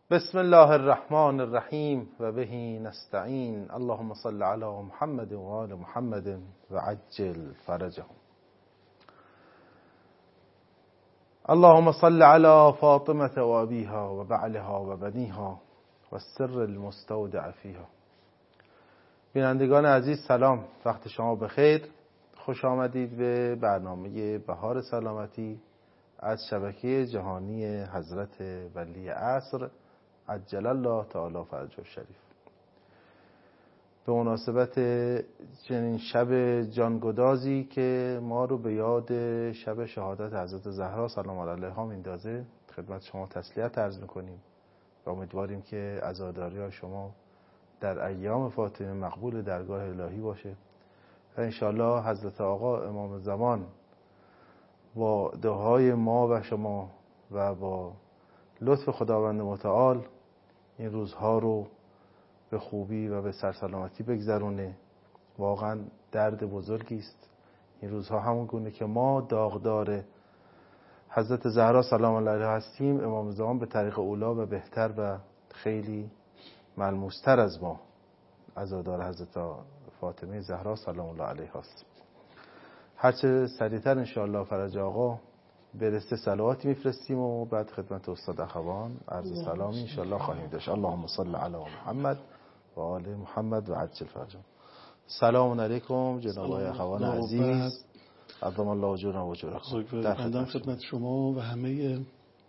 بسم الله الرحمن الرحیم و به نستعین. اللهم صل علی محمد و آل محمد و عجل فرجهم. اللهم صل علی فاطمه و ابیها و بعلها و بنیها و السر المستودع فیها. بینندگان عزیز سلام، وقت شما بخیر. خوش آمدید به برنامه بهار سلامتی از شبکه جهانی حضرت ولی عصر عجل الله تعالی فرجه الشریف. به مناسبت چنین شب جانگدازی که ما رو به یاد شب شهادت حضرت زهرا سلام علیها میندازه، خدمت شما تسلیت عرض میکنیم و امیدواریم که عزاداری‌های شما در ایام فاطمه مقبول درگاه الهی باشه و انشاءالله حضرت آقا امام زمان با دعای ما و شما و با لطف خداوند متعال این روزها رو به خوبی و به سرسلامتی بگذرونه. واقعا درد بزرگی است این روزها. همون گونه که ما داغدار حضرت زهرا سلام علیها هستیم، امام زمان به طریق اولا و بهتر و خیلی ملموستر از ما عزادار حضرت فاطمه زهرا سلام الله علیها است. هرچه سریعتر انشاءالله فرج آقا برسته صلواتی میفرستیم و بعد خدمت استاد اخوان عرض سلام انشاءالله خواهیم داشت. اللهم صل علی محمد و آل محمد و عجل فرجهم. سلام علیکم جناب آقای اخوان عزیز، عظم الله اجورنا و اجورکم. در خدمت شما و همه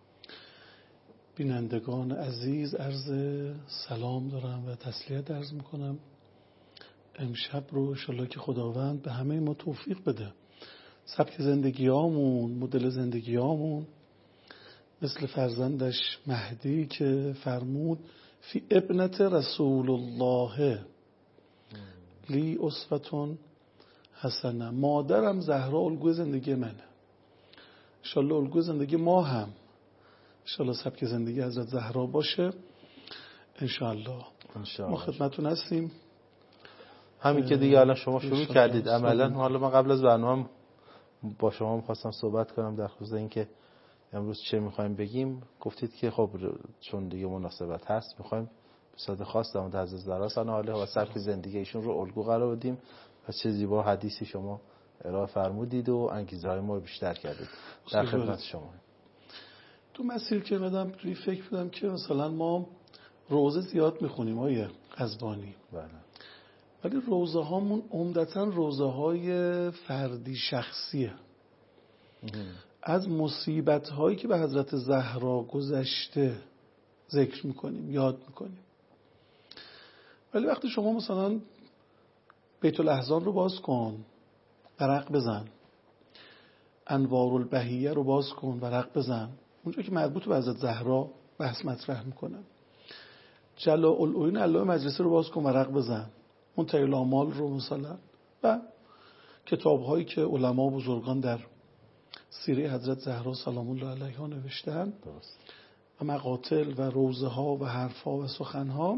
بینندگان عزیز عرض سلام دارم و تسلیت عرض میکنم. امشب رو انشاءالله که خداوند به همه ما توفیق بده، سبک زندگیامون، مدل زندگیامون مثل فرزندش مهدی که فرمود فی ابنت رسول الله لی اسوة حسنه. مادرم زهرا الگوی زندگی منه، انشاءالله الگوی زندگی ما هم انشاءالله سبک زندگی حضرت زهرا باشه انشاءالله. ما خدمتون هستیم. همین که دیگه الان شما شروع کردید عملا. حالا من قبل از برنامه با شما می‌خواستم صحبت کنم در خصوص اینکه امروز چه می‌خوایم بگیم. گفتید که خب چون دیگه مناسبت هست می‌خوایم به صورت خاص در مورد حضرت زهرا سلام علیها و سبک زندگی ایشون رو الگو قرار بدیم و چه زیبا حدیثی شما ارائه فرمودید و انگیزه‌های ما رو بیشتر کردید. در خدمت شما. تو مسیر که اومدم توی فکر بودم که مثلا ما روزه زیاد می‌خونیم آیه قزبانی، بله، ولی روزه هامون عمدتاً روزه های فردی شخصیه. از مصیبت هایی که به حضرت زهرا گذشته ذکر میکنیم، یاد میکنیم. ولی وقتی شما مثلا بیت الاحزان رو باز کن ورق بزن، انوار البهیه رو باز کن ورق بزن، اونجا که مربوط به حضرت زهرا بحث مطرح میکنن، جلاء العیون علامه مجلسی رو باز کن ورق بزن، منتهی الآمال رو مثلا، و کتاب هایی که علما بزرگان در سیره حضرت زهرا سلام الله علیها نوشتن و مقاتل و روزه ها و حرف ها و سخن ها،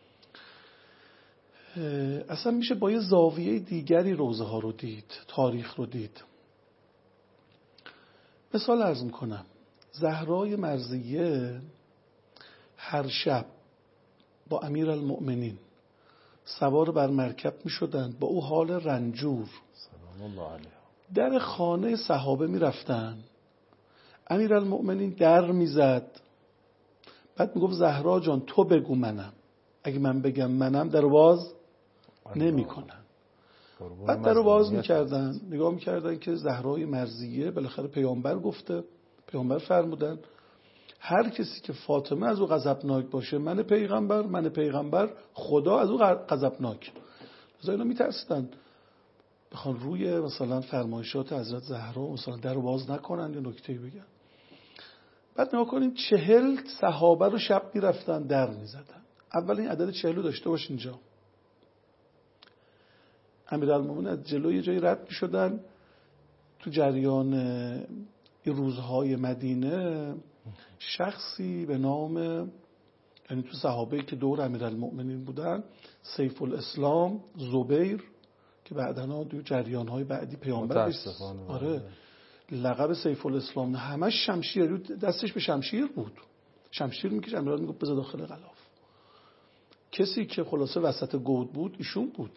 اصلا میشه با یه زاویه دیگری روزه ها رو دید، تاریخ رو دید. مثال عرض میکنم، زهرای مرضیه هر شب با امیرالمؤمنین سوار بر مرکب می شدند، با او حال رنجور سلام الله علیه در خانه صحابه می رفتن. امیرالمؤمنین در می زد، بعد می گفت زهرا جان تو بگو منم، اگه من بگم منم در باز نمی کنن. بعد در باز می کردن، نگاه می کردن که زهرای مرضیه بالاخره پیامبر گفته، پیامبر فرمودن هر کسی که فاطمه از او غضبناک باشه من پیغمبر خدا از او غضبناک. از اینا میترسیدن بخوان روی مثلا فرمایشات حضرت زهرا مثلا در باز نکنن یا نکته‌ای بگن. بعد نگاه کنیم 40 صحابه رو شب میرفتن در میزدن. اول این عدد 40 رو داشته باش اینجا. امیرالمومنین از جلوی جایی رد میشدن تو جریان این روزهای مدینه. شخصی به نام، یعنی تو صحابه که دور امیرالمؤمنین بودن، سیف الاسلام زبیر که بعداً تو جریان‌های بعدی پیامبر لقب سیف الاسلام، همش شمشیر، دستش به شمشیر بود، شمشیر میکشه، امیرالمومنین میگه بذار داخل غلاف. کسی که خلاصه وسط گود بود ایشون بود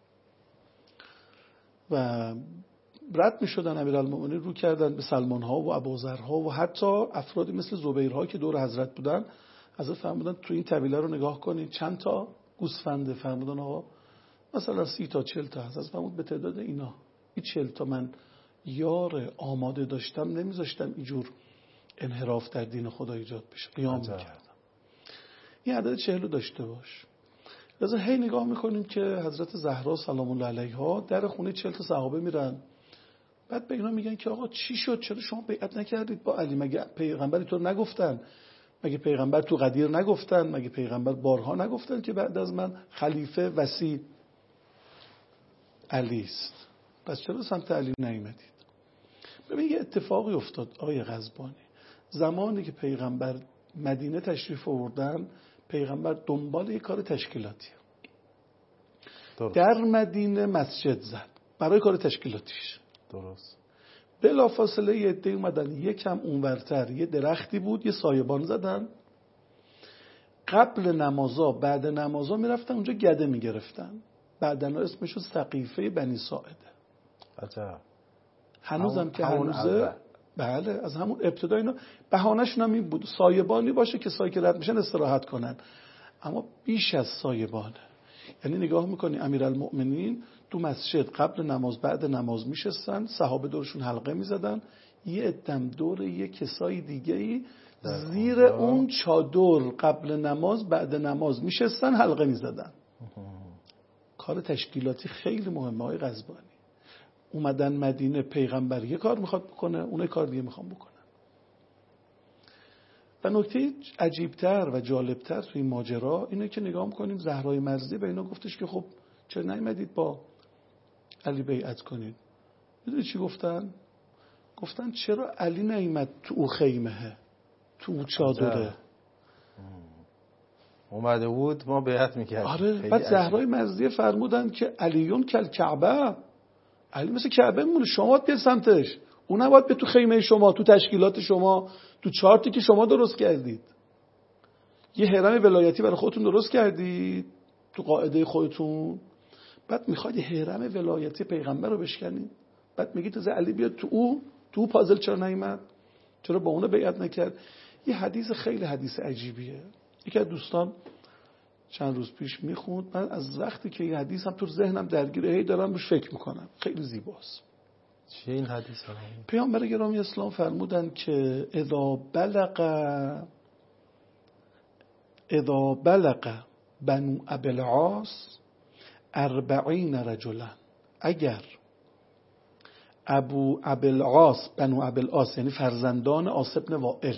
و رد میشدن. امیرالمومنین رو کردن به سلمان‌ها و ابوذرها و حتی افرادی مثل زبیرها که دور حضرت بودن. حضرت فرمودن تو این طویله رو نگاه کنید چند تا گوسفنده. فرمودن آقا مثلا 30 تا 40 تا هست. از فرمود به تعداد اینا این 40 تا من یار آماده داشتم نمیذاشتم اینجور انحراف در دین خدا ایجاد بشه، قیام میکردم. این عدد 40 داشته باش. لذا هی نگاه میکنیم که حضرت زهرا سلام الله علیها در خونه 40 تا صحابه میرن، بعد به اینا میگن که آقا چی شد، چرا شما بیعت نکردید با علی؟ مگه پیغمبر تو نگفتن؟ مگه پیغمبر تو غدیر نگفتن؟ مگه پیغمبر بارها نگفتن که بعد از من خلیفه وصی علی است؟ پس چرا سمت علی نیامدید؟ ببین یه اتفاقی افتاد آقای غزبانی. زمانی که پیغمبر مدینه تشریف آوردن، پیغمبر دنبال یک کار تشکیلاتی در مدینه مسجد زد برای کار تشکیلاتیش. درست. بلافاصله یه عده اومدن یکم اونورتر یه درختی بود، یه سایبان زدن. قبل نمازا بعد نمازا میرفتن اونجا گده میگرفتن. بعدن اسمشو سقیفه بنی ساعده. عجب. هنوزم که هنوزه، بله از همون ابتدا اینا بهانه‌شون هم این بود سایبانی باشه که سایه که رد میشن استراحت کنن، اما بیش از سایبانه. یعنی نگاه میکنی امیرالمؤمنین تو مسجد قبل نماز بعد نماز میشستن، صحابه دورشون حلقه میزدن، یه عدم دور یه کسای دیگه‌ای زیر اون چادر قبل نماز بعد نماز میشستن حلقه میزدن. کار تشکیلاتی خیلی مهمه های غزبانی. اومدن مدینه، پیغمبر یه کار میخواد بکنه، اون کار دیگه میخوام بکنن. و نکته عجیبتر و جالبتر توی این ماجرا اینه که نگاه میکنیم زهرای مرزی به اینا گفتش که خب چرا نیومدید با علی بیعت کنید؟ میدونی چی گفتن؟ گفتن چرا علی نیومد تو او خیمه، تو او چادره؟ اومده بود ما بیعت میکردیم. آره. بعد زهرای مرزی فرمودن که علیون کل کعبه، علی مثل کعبه میمونه، شما باید بیاد سمتش، اون نباید به تو خیمه شما، تو تشکیلات شما، تو چارتی که شما درست کردید. یه حرم ولایتی برای خودتون درست کردید تو قاعده خودتون، بعد میخواید حرم ولایتی پیغمبر رو بشکنید، بعد میگید از علی بیاد تو پازل چرا نیامد؟ چرا با اون بیعت نکرد؟ یه حدیث خیلی حدیث عجیبیه. یکی از دوستان چند روز پیش میخوند، من از وقتی که این حدیث هم تو ذهنم درگیره هی دارم روش فکر میکنم، خیلی زیباست. چی این حدیث ها؟ پیامبر گرامی اسلام فرمودن که اذا بلغ بنو ابی العاص 40 رجلا، اگر بنو ابی العاص یعنی فرزندان عاص بن وائل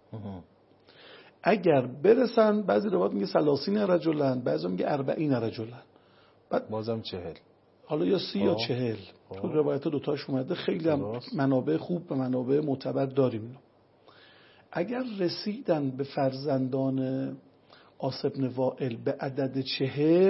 اگر برسن، بعضی روایات میگه 30 رجلا، بعضی میگه 40 رجلا، بعد بازم 40، حالا یا 30 یا 40 تو روایت دوتاش اومده. خیلی هم منابع خوب و منابع معتبر داریم. اگر رسیدن به فرزندان عاص بن وائل به عدد 40،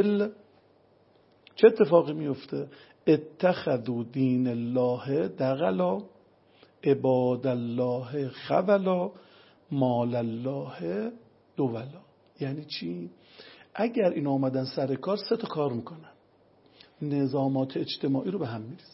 چه اتفاقی میفته؟ اتخذوا دین الله دغلا، عباد الله خولا، مال الله دولا. یعنی چی؟ اگر این آمدن سر کار 3 تا کار میکنن. نظامات اجتماعی رو به هم میریزن،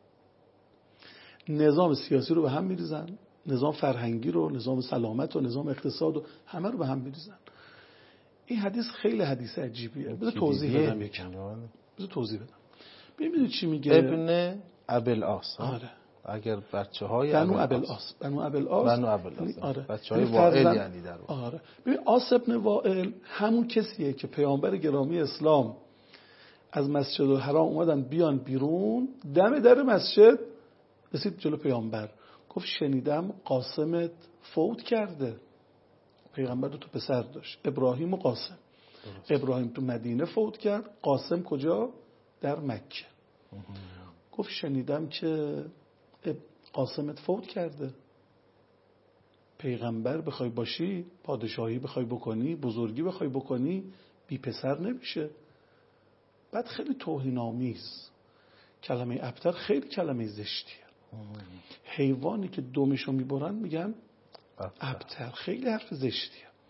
نظام سیاسی رو به هم میریزن، نظام فرهنگی رو، نظام سلامت و نظام اقتصاد و همه رو به هم میریزن. این حدیث خیلی حدیث عجیبیه. بذار توضیح بدم یکم. بذار توضیح بدم. ببینید چی میگه ابن ابی العاص. آره. اگر بچه‌های بنو ابی العاص آره. بچه‌های وائل یعنی در واقع. آره. ببین عاص بن وائل همون کسیه که پیامبر گرامی اسلام از مسجد الحرام اومدن بیان بیرون، دم در مسجد رسید جلو پیامبر، گفت شنیدم قاسمت فوت کرده. پیغمبر 2 پسر داشت، ابراهیم و قاسم. ابراهیم تو مدینه فوت کرد، قاسم کجا؟ در مکه. گفت شنیدم که قاسمت فوت کرده. پیغمبر بخوای باشی، پادشاهی بخوای بکنی، بزرگی بخوای بکنی، بی پسر نمیشه. بعد خیلی توهین‌آمیز، کلمه ابتر خیلی کلمه زشتیه. حیوانی که دمشو میبرن میگن ابتر، خیلی حرف زشتیه.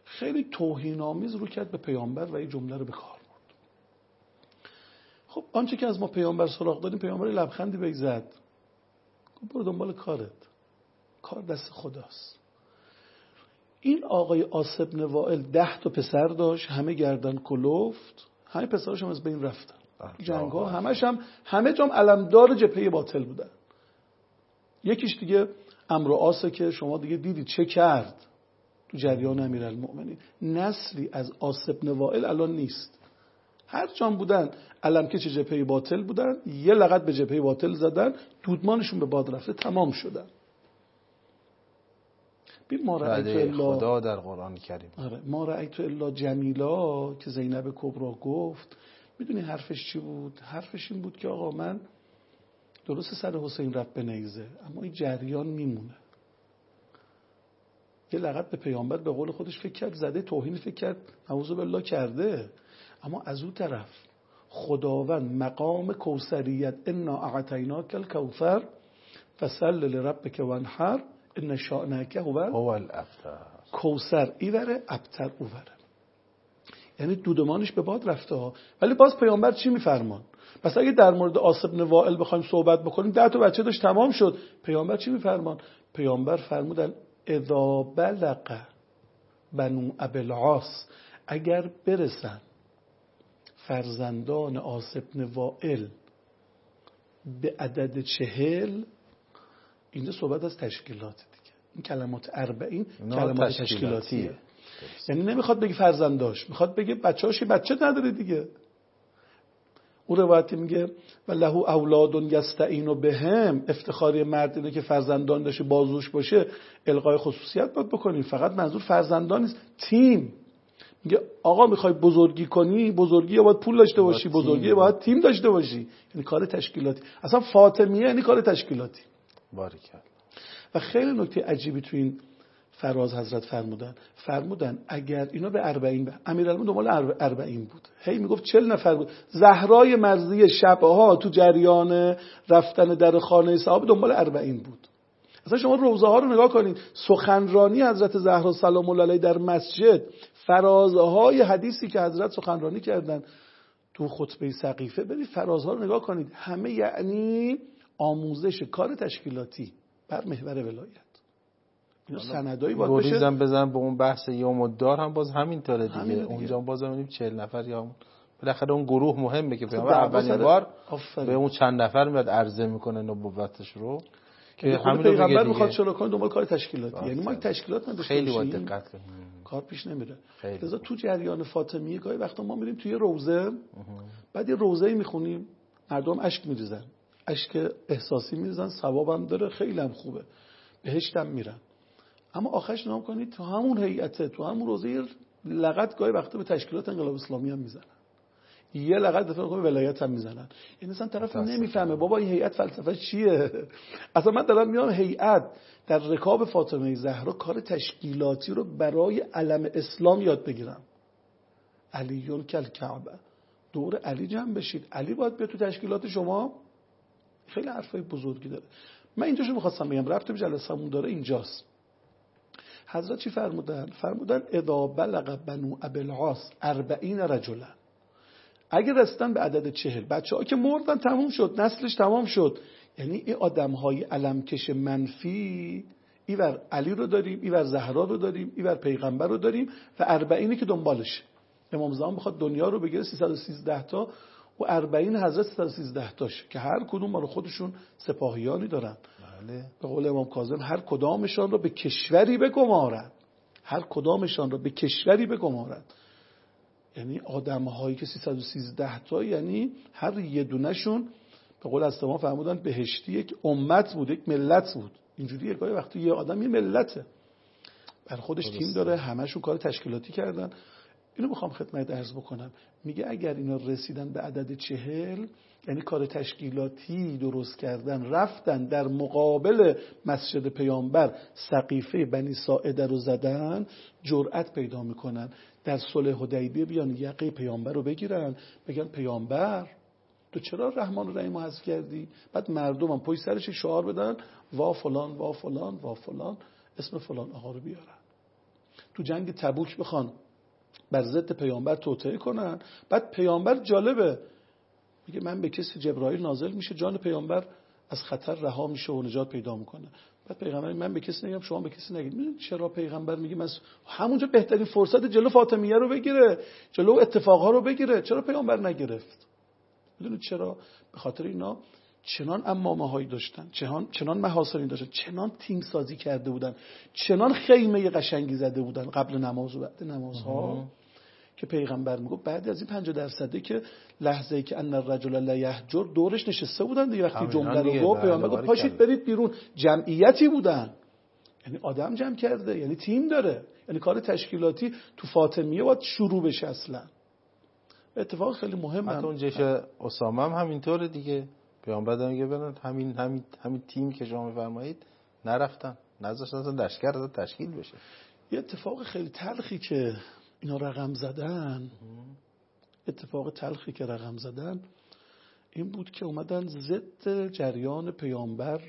خیلی توهین‌آمیز رو کرد به پیامبر و این جمله رو به کار برد. خب آنچه که از ما پیامبر سراغ داریم، پیامبر لبخندی بهش زد، گفت برو دنبال کارت، کار دست خداست. این آقای عاص بن وائل 10 تا پسر داشت، همه گردن کلفت، همه پسراش هم از بین رفتن. جنگ ها همه جام علمدار جبهه باطل بودن. یکیش دیگه عمرو عاصه که شما دیگه دیدید چه کرد تو جریان امیرالمؤمنین. نسلی از عاص بن وائل الان نیست. هر جام بودن علمکش جبهه باطل بودن، یه لغت به جبهه باطل زدن، دودمانشون به باد رفته، تمام شدن. ببین ما رأیت الا خدا در قرآن کریم. آره، ما رأیت الا جمیلا که زینب کبرا گفت. میدونی حرفش چی بود؟ حرفش این بود که آقا من درست سر حسین رفت به نیزه، اما این جریان میمونه. یه لغت به پیامبر به قول خودش فکر کرد زده، توهین فکر کرد نعوذ بالله کرده، اما از اون طرف خداوند مقام کوثریت انا اعطیناک الکوثر فصل لربک وانحر ان شانک هو الابتر. کوثر ایوره، ابتر اووره. یعنی دودمانش به باد رفته ها، ولی باز پیامبر چی میفرمان؟ پس اگه در مورد عاص بن وائل بخوایم صحبت بکنیم، 10 تا بچه داشت تمام شد، پیامبر چی میفرمان؟ پیامبر فرمودن اذا بلغ بنو ابی العاص، اگر برسن فرزندان عاص بن وائل به عدد 40، اینجا صحبت از تشکیلات دیگه. این کلمات 40 کلمات تشکیلاتیه. یعنی نمیخواد بگی فرزنداش، میخواد بگه بچه‌هاش بچه نداره دیگه. اون روایتی میگه و له اولاد یستعین بهم، افتخاری مرد اینه که فرزندان داشته بازوش باشه، القای خصوصیت باید بکنی. فقط منظور فرزندان نیست، تیم. میگه آقا میخوای بزرگی کنی، بزرگی یا باید پول داشته باشی، بزرگی باید تیم داشته باشی. یعنی کار تشکیلاتی. اصلا فاطمیه یعنی کار تشکیلاتی. باریکلا. و خیلی نکته عجیبی تو این فراز حضرت فرمودن اگر اینا به 40 امیرالمومنین دنبال 40 بود، هی میگفت 40 نفر بود. زهرای مرضی شبها تو جریان رفتن در خانه صحابه دنبال 40 بود. اصلا شما روزه ها رو نگاه کنید، سخنرانی حضرت زهرا سلام الله علیها در مسجد، فرازهای حدیثی که حضرت سخنرانی کردن تو خطبه سقیفه، برید فرازها رو نگاه کنید، همه یعنی آموزش کار تشکیلاتی بر محور ولایت. اینا سندایی باید بشه. گریزم بزن به اون بحث یوم الدار هم باز همینطوره دیگه. اونجا باز می‌بینیم 40 نفر یا بالاخره اون گروه مهمه که پیامبر اولین بار به اون چند نفر میاد عرضه میکنه نبوتش رو که همین پیغمبر میخواد چرا کنه دنبال کار تشکیلاتی. یعنی ما تشکیلات نداشتیم، خیلی باید دقت کنیم، کار پیش نمیره. لذا تو جریان فاطمیه گاهی وقتا ما میریم توی روزه، بعد یه روزه‌ای میخونیم، مردم اشک میریزن، اشک احساسی میریزن، ثوابم داره، خیلی هم خوبه، بهشتم میرن. اما آخرش نگاه کنید تو همون هیئته، تو همون روزه لغت گاهی وقتا به تشکیلات انقلاب اسلامی هم میزنن، یه لغت دفعه به ولایت هم میزنن. یعنی اصلا طرف نمیفهمه بابا این هیئت فلسفه چیه. اصلا من دارم میام هیئت در رکاب فاطمه زهرا کار تشکیلاتی رو برای علم اسلام یاد بگیرم. علیون کالکعبه، دور علی جمع بشید، علی باید بیاد تو تشکیلات شما. خیلی حرفای بزرگی داره. من اینجاشو می‌خواستم بگم، ربط به جلسمون داره اینجاست. حضرت چی فرمودن اذا بلغ بنو ابی العاص 40 رجلا، اگه رسیدن به عدد 40، بچه‌ها که مردن تموم شد، نسلش تمام شد. یعنی این آدم‌های علمکش منفی، اینور علی رو داریم، اینور زهرا رو داریم، اینور پیغمبر رو داریم و 40 که دنبالشه. امام زمان بخواد دنیا رو بگیره 313 تا و 40 حضرت 313 تاشه که هر کدوم ما رو خودشون سپاهیانی دارن. بله. به قول امام کاظم هر کدامشان رو به کشوری بگمارد، هر کدامشان رو به کشوری بگمارد. یعنی آدم‌هایی که 313 تا، یعنی هر یه دونه‌شون به قول از ما فرمودن بهشتی یک امت بود، یک ملت بود. اینجوریه گاهی وقتی یه آدم یه ملته، بر خودش تیم داره، همشون کار تشکیلاتی کردن. اینو میخوام خدمت عرض بکنم، میگه اگر اینا رسیدن به عدد 40، یعنی کار تشکیلاتی درست کردن، رفتن در مقابل مسجد پیامبر سقیفه بنی ساعده رو زدن، جرأت پیدا میکنن در صلح حدیبیه بیان یقه پیامبر رو بگیرن، بگن پیامبر تو چرا رحمان و رحیم رو حذف کردی؟ بعد مردم هم پشت سرش شعار بدن وا فلان وا فلان وا فلان، اسم فلان آقا رو بیارن. تو جنگ تبوک بخوان بر ضد پیامبر توطئه کنن. بعد پیامبر جالبه میگه من به کسی جبرائیل نازل میشه، جان پیامبر از خطر رها میشه و نجات پیدا میکنه. بعد پیغمبر من به کسی نگم، شما به کسی نگید. میدونید چرا پیغمبر میگه من همونجا بهترین فرصت جلو فاطمیه رو بگیره، جلو اتفاقها رو بگیره؟ چرا پیامبر نگرفت؟ میدونید چرا؟ به خاطر اینا چنان امامه هایی داشتن، چنان محاسنی داشتن، چنان تیم سازی کرده بودن، چنان خیمه قشنگی زده بودن قبل نماز و بعد نمازها که پیغمبر میگه بعد از این 50% که لحظه‌ای که ان الرجل لا یهجر دورش نشسته بودن دیگه. وقتی جمله رو گفت پیغمبر گفت پاشید برید بیرون. جمعیتی بودن، یعنی آدم جمع کرده، یعنی تیم داره، یعنی کار تشکیلاتی تو فاطمیه باید شروع بشه. اصلا اتفاق خیلی مهمه. حتی اون جیش اسامه هم همینطوره دیگه. پیامبر میگه برن همین تیم که شما میفرمایید نرفتن، نذاشتن اصلا لشکر تشکیل بشه. یه اتفاق خیلی تلخی که اینا رقم زدن، اتفاق تلخی که رقم زدن این بود که اومدن ضد جریان پیامبر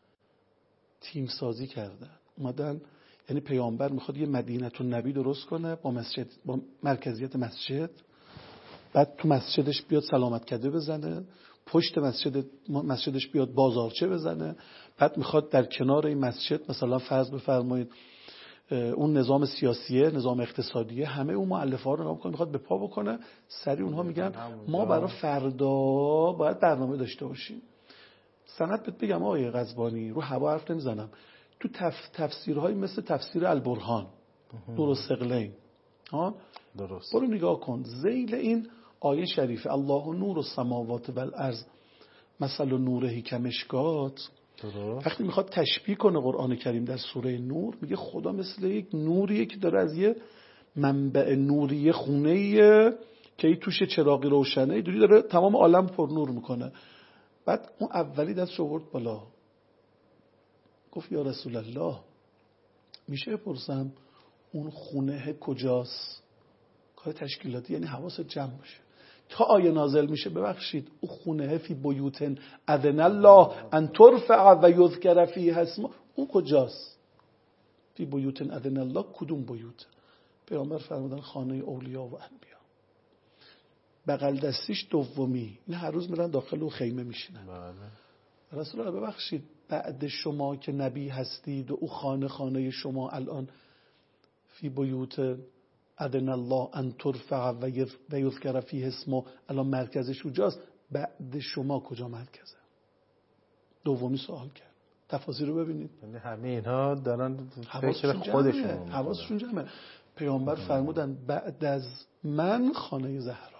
تیم سازی کردن. اومدن، یعنی پیامبر میخواد یه مدینه النبی درست کنه با مسجد، با مرکزیت مسجد، بعد تو مسجدش بیاد سلامت کده بزنه، پشت مسجدش بیاد بازارچه بزنه، بعد میخواد در کنار این مسجد مثلا فرض بفرمایید اون نظام سیاسیه، نظام اقتصادیه، همه اون مؤلفه‌ها رو نگاه کنه، میخواد به پا بکنه. سری اونها میگن ما برای فردا باید برنامه داشته باشیم. سند بهت بگم آقای قزبانی، رو هوا حرف نمیزنم، تو تفسیرهای مثل تفسیر البرهان، درستقلین، درست، برو نگاه کن ذیل این آیه شریفه الله نور السماوات و الارض مثل نوره کمشکات، وقتی میخواد تشبیه کنه قرآن کریم در سوره نور، میگه خدا مثل یک نوریه که داره از یه منبع نوری خونه‌ایه که این توش چراغی روشنه، اینجوری داره تمام عالم پر نور میکنه. بعد اون اولی دست آورد بالا گفت یا رسول الله میشه بپرسم اون خونه کجاست؟ کار تشکیلاتی، یعنی حواست جمع باشه. تا آیه نازل میشه ببخشید اون خونه فی بیوتن اذن الله ان ترفع و یذکر فیها اسمه، اون کجاست؟ فی بیوتن اذن الله کدوم بیوت؟ پیامبر فرمودن خانه اولیا و انبیا. بغل دستیش دومی، این هر روز میرن داخل اون خیمه میشینن. رسول الله ببخشید بعد شما که نبی هستید و او خانه شما الان فی بیوت اذن الله ان ترفع و یذکر فیها اسمه، الان مرکزش کجاست؟ بعد شما کجا مرکزه؟ دومی سوال کرد. تفاصیل رو ببینید. یعنی همه اینها دارن فکر خودشون، حواسشون جمعه. پیامبر فرمودن بعد از من خانه زهرا.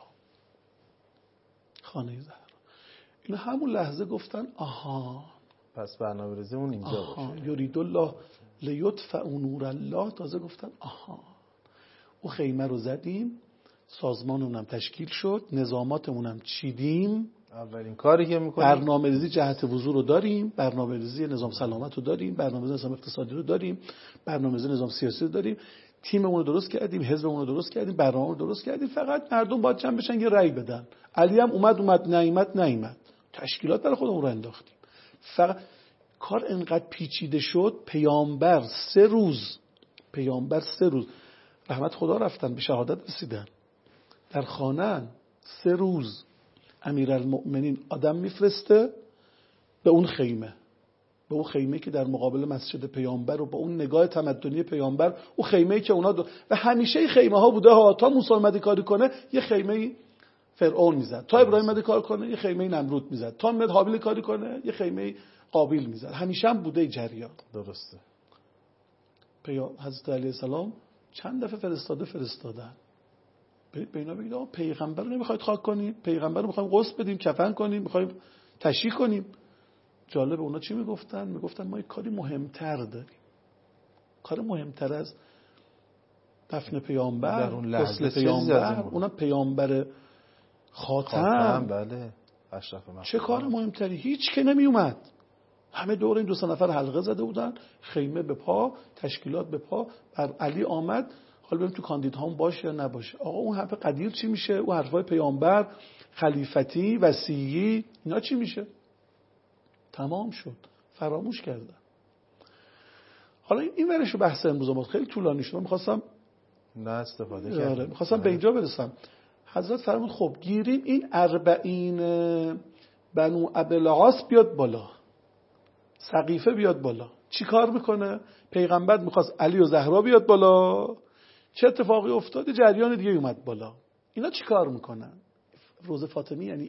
این همون لحظه گفتن آها پس برنامه‌ریزی اون اینجا باشه. یرید الله لیطفئ نور الله. تازه گفتن آها او خیمه رو زدیم، سازمانمون تشکیل شد، نظاماتمون هم چیدیم، اولین کاری که می‌کنیم برنامه‌ریزی جهت وضو رو داریم، برنامه‌ریزی نظام سلامت رو داریم، برنامه‌ریزی نظام اقتصادی رو داریم، برنامه‌ریزی نظام سیاسی رو داریم، تیممون رو درست کردیم، حزبمون رو درست کردیم، برنامه رو درست کردیم، فقط مردم باید جمع بشن یه رأی بدن. علی هم اومد نیامد، تشکیلات برای خودمون رو انداختیم. فقط کار انقدر پیچیده شد، پیامبر سه روز رحمت خدا رفتن به شهادت رسیدن در خانه، 3 روز امیرالمؤمنین آدم میفرسته به اون خیمه که در مقابل مسجد پیامبر و با اون نگاه تمدنی پیامبر، اون خیمه‌ای که اونا و همیشه خیمه ها بوده ها، تا موسی اومد کاری کنه یه خیمه فرعون میزد، تا ابراهیم اومد کار کنه یه خیمه نمرود میزد، تا اومد حابیل کاری کنه یه خیمه قابیل میزد. همیشه هم بوده جریان. درسته. حضرت علیه السلام چند دفعه فرستادن به اینا بگید آقا پیغمبر رو نمیخواید خاک کنید؟ پیغمبر رو میخوایم غسل بدیم، کفن کنیم، میخوایم تشییع کنیم. جالب اونا چی میگفتن ما یک کاری مهمتر داریم، کار مهمتر از دفن پیامبر، غسل پیامبر، اونم پیامبر خاتم. بله اشرف مخلوقات. چه کار مهمتری؟ هیچ که نمی اومد. همه دور این 2 نفر حلقه زده بودن، خیمه به پا، تشکیلات به پا. بر علی آمد، حالا ببین تو کاندیدها هم باشه یا نباشه. آقا اون حرف قدیر چی میشه؟ اون حرفای پیامبر، خلیفتی، وصیی، اینا چی میشه؟ تمام شد، فراموش کردن. حالا این ورشو بحث امروز ما خیلی طولانی شد. من می‌خواستم نه استفاده آره کردیم. میخواستم به اینجا برسم. حضرت فرمود خب گیریم این 40 بنو ابوالعاص بیاد بالا، سقیفه بیاد بالا. چی کار میکنه؟ پیغمبر میخواست علی و زهرا بیاد بالا، چه اتفاقی افتاد؟ جریان دیگه اومد بالا. اینا چی کار میکنن؟ روزه فاطمی یعنی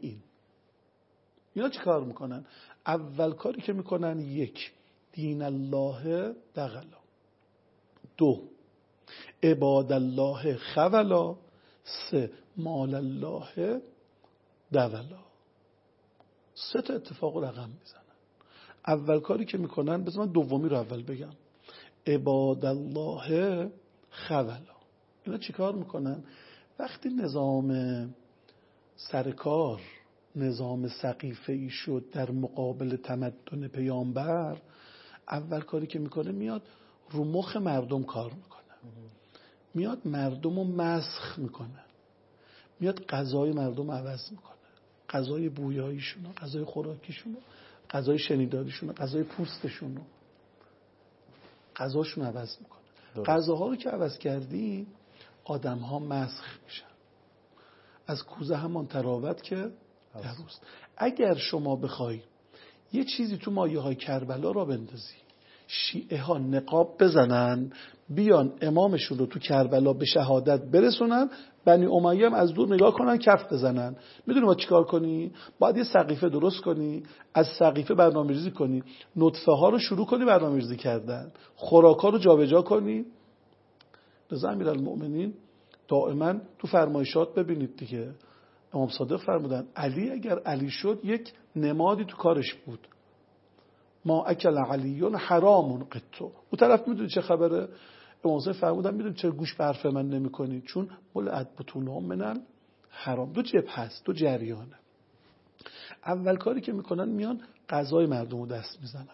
اینا چی کار میکنن؟ اول کاری که میکنن، 1 دین الله دغلا، 2 عباد الله خولا، 3 مال الله دولا. 3 تا اتفاق رقم میزنن. اول کاری که میکنن، بذار من دومی رو اول بگم، عباد الله خولا. اینا چی کار میکنن؟ وقتی نظام سرکار، نظام سقیفه‌ای شد در مقابل تمدن پیامبر، اول کاری که میکنه میاد رو مخ مردم کار میکنه، میاد مردم رو مسخ میکنه، میاد غذای مردم رو عوض میکنه، غذای بویاییشون رو، غذای خوراکیشون رو، غذای شنیداریشون رو، غذای پوستشون رو، غذاشون رو عوض میکنه. غذاها رو که عوض کردی آدم ها مسخ میشن. از کوزه همان تراوت که دروست. اگر شما بخوای یه چیزی تو مایه های کربلا را بندازی، شیعه ها نقاب بزنن بیان امامشون رو تو کربلا به شهادت برسونن، بنی امیه هم از دور نگاه کنن کف بزنن، میدونی ما چیکار کنی؟ باید یه سقیفه درست کنی، از سقیفه برنامه‌ریزی کنی، نطفه ها رو شروع کنی برنامه‌ریزی کردن، خوراکا رو جابجا کنی. رضا امیرالمؤمنین دائما تو فرمایشات ببینید دیگه، امام صادق فرمودن علی اگر علی شد یک نمادی تو کارش بود. ما اکل علیون حرامون قطو. اون طرف میدونی چه خبره؟ امام صادق فرمودن میدونی چرا گوش به حرف من نمی‌کنی؟ چون ملعت بطونهم منن حرام. دو جبهه هست، دو جریانه. اول کاری که میکنن میان غذای مردم رو دست میزنن.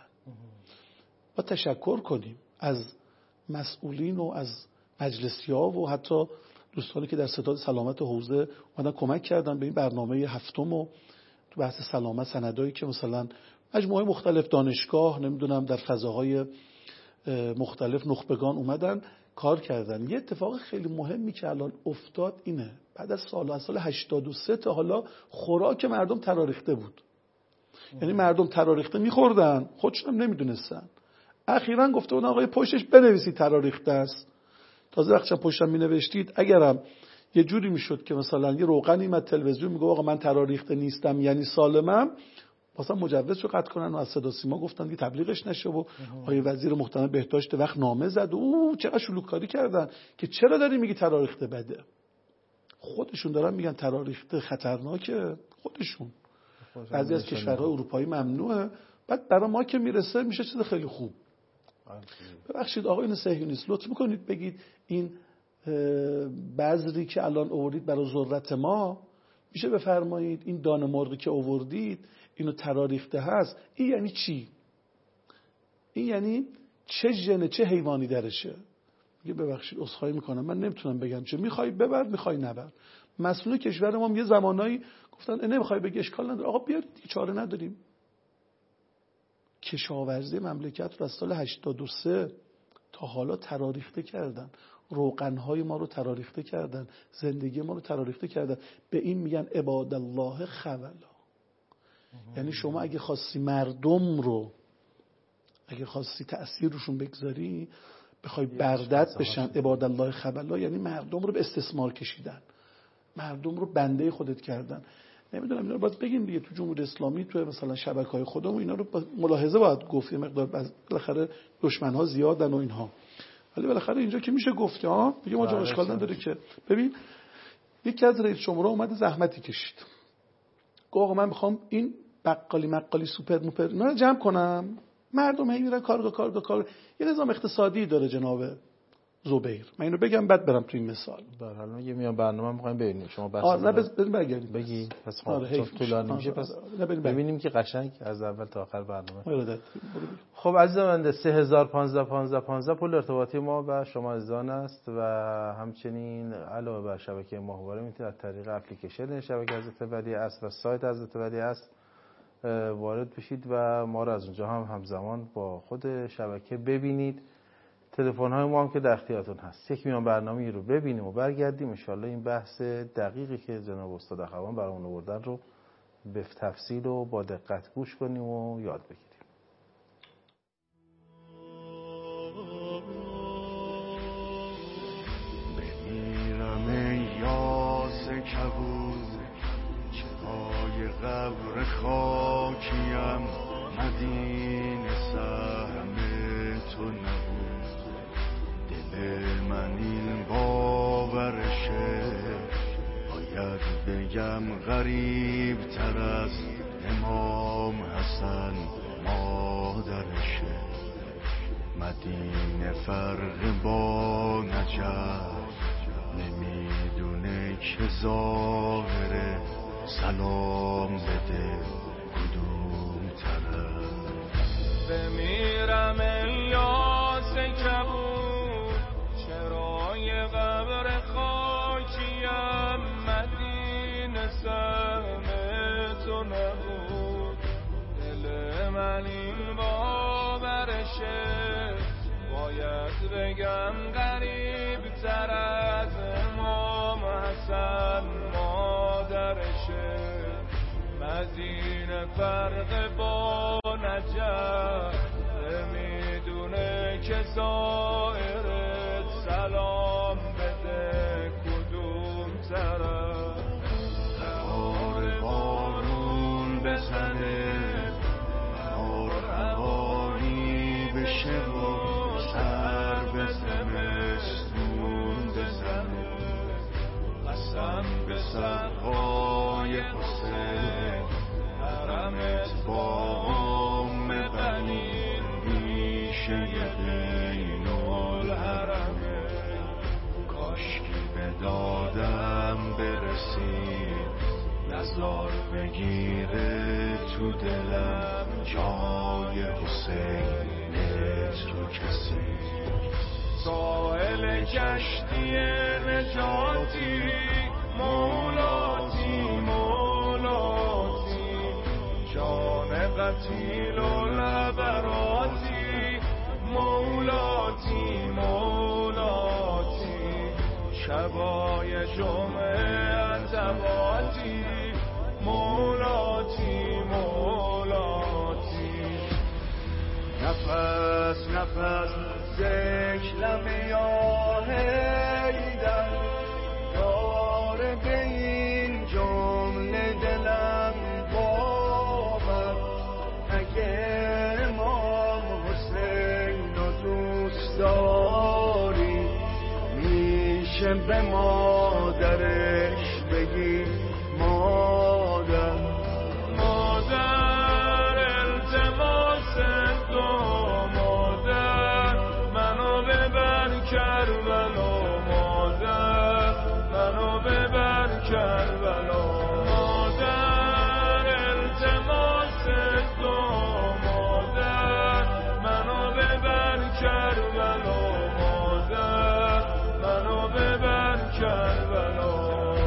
با تشکر کنیم از مسئولین و از مجلسی‌ها و حتی دوستانی که در ستاد سلامت حوزه اومدن کمک کردن به این برنامه هفتم و تو بحث سلامت، سندایی که مثلا مجموعه مختلف دانشگاه نمیدونم در فضاهای مختلف نخبگان اومدن کار کردن. یه اتفاق خیلی مهمی که الان افتاد اینه، بعد از سال 83 تا حالا خوراک مردم تراریخته بود. یعنی مردم تراریخته میخوردن، خودشون هم نمیدونستن. اخیراً گفته بودن آقای پشتش بنویسید تراریخته است. تازه وقتی پشتم مینوشتید اگرم یه جوری میشد که مثلا یه روغنی من تلویزیون میگه آقا من تراریخته نیستم یعنی سالمم، واسه مجوزشو قطع کنن و از صدا سیما گفتن دیگه تبلیغش نشه و آقای وزیر محترم بهداشت وقت نامه زد و چقدر شلوغکاری کردن که چرا داری میگی تراریخته بده. خودشون دارن میگن تراریخته خطرناکه، خودشون. بعضی از کشورهای اروپایی ممنوعه، بعد برای ما که میرسه میشه چیز خیلی خوب. ببخشید آقایون صهیونیست لطف میکنید بگید این بذری که الان آوردید برای ذرت ما، میشه بفرمایید این دانه مرغی که آوردید اینو تراریخته هست، این یعنی چی؟ این یعنی چه ژن چه حیوانی درشه؟ میگه ببخشید عذرخواهی میکنم من نمیتونم بگم چه، میخوای ببر میخوای نبر. مسئول کشور ما یه زمانایی گفتن نمیخوای بگی اشکال نداره آقا بیارید چاره نداریم. کشاورزی مملکت رو از سال 83 تا حالا تراریخته کردن، روغنهای ما رو تراریخته کردن، زندگی ما رو تراریخته کردن. به این میگن عباد الله خولا. یعنی شما اگه خواستی مردم رو، اگه خواستی تأثیر روشون بگذاری، بخوای بردت بشن عباد الله خولا، یعنی مردم رو به استثمار کشیدن، مردم رو بنده خودت کردن. نمیدونم اینا رو باید بگیم دیگه تو جمهوری اسلامی، تو مثلا شبکه‌های خودمون اینا رو ملاحظه باید گفت. یه مقدار بالاخره دشمن‌ها زیادن و اینها، ولی بالاخره اینجا که میشه گفت ها میگه ما جا اشکال نداره که. ببین یکی از رئیس جمهورها اومده زحمتی کشید، گفت آقا من میخوام این بقالی مقالی سوپر موپر اینا رو جمع کنم، مردم هی میرن کار. یه نظام اقتصادی داره جناب زبیر، من اینو بگم بعد برم تو این مثال. بله حالا یه میام برنامه می‌خوایم ببینیم شما بس نه بریم برگردیم بگی پس چون طولانی میشه پس ببینیم که قشنگ از اول تا آخر برنامه. خب عزیزان 3015 پول ارتباطی ما و شما عزیزان است و همچنین علاوه بر شبکه ماهواره میتونید از طریق اپلیکیشن شبکه حضرت ولی است و سایت حضرت ولی است وارد بشید و ما رو از اونجا هم همزمان با خود شبکه ببینید تلفن‌های ما هم که در اختیارتون هست. یک میان برنامه‌ای رو ببینیم و برگردیم. انشالله این بحث دقیقی که جناب استاد اخوان برامون آوردن رو به تفصیل و با دقت گوش کنیم و یاد بگیریم. بمیرم ای یاس کبود، چرای قبر خاکیم، مدینه سهم تو نبود. دل من این باورشه، باید بگم غریب تر از امام حسن مادرشه. مدینه فرق با نجف نمیدونه که ظاهره، سلام بده کدوم طرف. بمیرم الیاس کبود، چرای قبر خاکیم، مدینه سهم تو نبود. دل من این باورشه، باید بگم غریب تر از امام حسن مادرشه. مدینه فرق با نجف نمیدونه که زائرت، سلام بده کدوم طرف. قرار بارون بزنه، بهار هوایی بشه و سر به زمستون بزنه. قسم به سرهای حسین، حرمت با ام بنین، ریشه بین الحرمه. کاشکی به دادم برسید، نزار بگیره تو دلم، جای حسینت رو کسی. ساحل کشتی نجاتی، مولاتی مولاتی، جان قتیل و لبراتی، مولاتی مولاتی. شبای جمعه عتباتی، مولاتی مولاتی. نفس نفس ذکرم یا حیدر، داره به این جمله دلم باور. اگه امام حسین رو دوست داری، میشه به مادرش بگی مادر. مادر التماس تو، مادر منو ببر کربلا، مادر منو ببر کربلا. مادر التماس تو، مادر منو ببر کربلا، مادر منو ببر کربلا.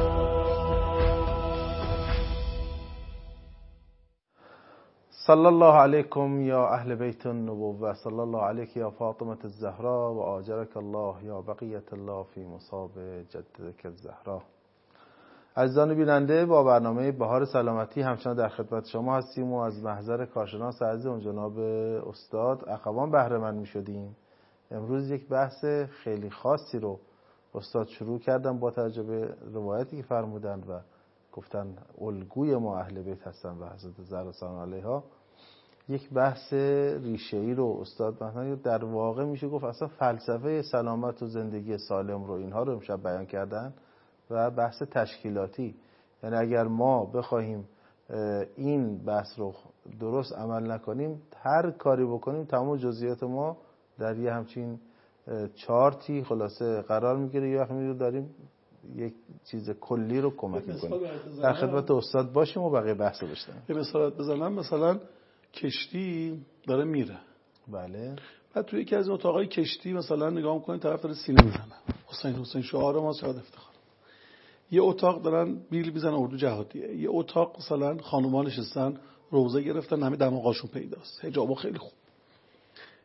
صلی الله علیکم یا اهل بیت النبوة، صلی الله علیک یا فاطمة الزهرا و آجرک الله یا بقیت الله فی مصاب جدتک الزهرا. عزیزان بیننده، با برنامه بهار سلامتی همچنان در خدمت شما هستیم و از محضر کارشناس عزیزم جناب استاد اخوان بهره مند می‌شدیم. امروز یک بحث خیلی خاصی رو استاد شروع کردن با توجه به روایتی که فرمودند و گفتن الگوی ما اهل بیت هستن و حضرت زهرا سلام علیها. یک بحث ریشه‌ای رو استاد مثلا در واقع میشه گفت اصلا فلسفه سلامت و زندگی سالم رو اینها رو امشب بیان کردن و بحث تشکیلاتی. یعنی اگر ما بخواهیم این بحث رو درست عمل نکنیم، هر کاری بکنیم تمام جزئیات ما در یه همچین چارتی خلاصه قرار میگیره. یا وقتی داریم یک چیز کلی رو کمک میکنیم. در خدمت استاد باشیم و بقیه بحث رو بشنویم. یه مثال بزنم، مثلا کشتی داره میره، بله، بعد توی یکی از این اتاقای کشتی مثلا نگاه میکنید طرف داره سینه میزنه، حسین حسین شعار ما شاد افتخار. یه اتاق دارن بیل میزنن اردو جهادیه، یه اتاق مثلا خانوما نشستن روزه گرفتن همه دماغاشون پیداست، حجابا خیلی خوب.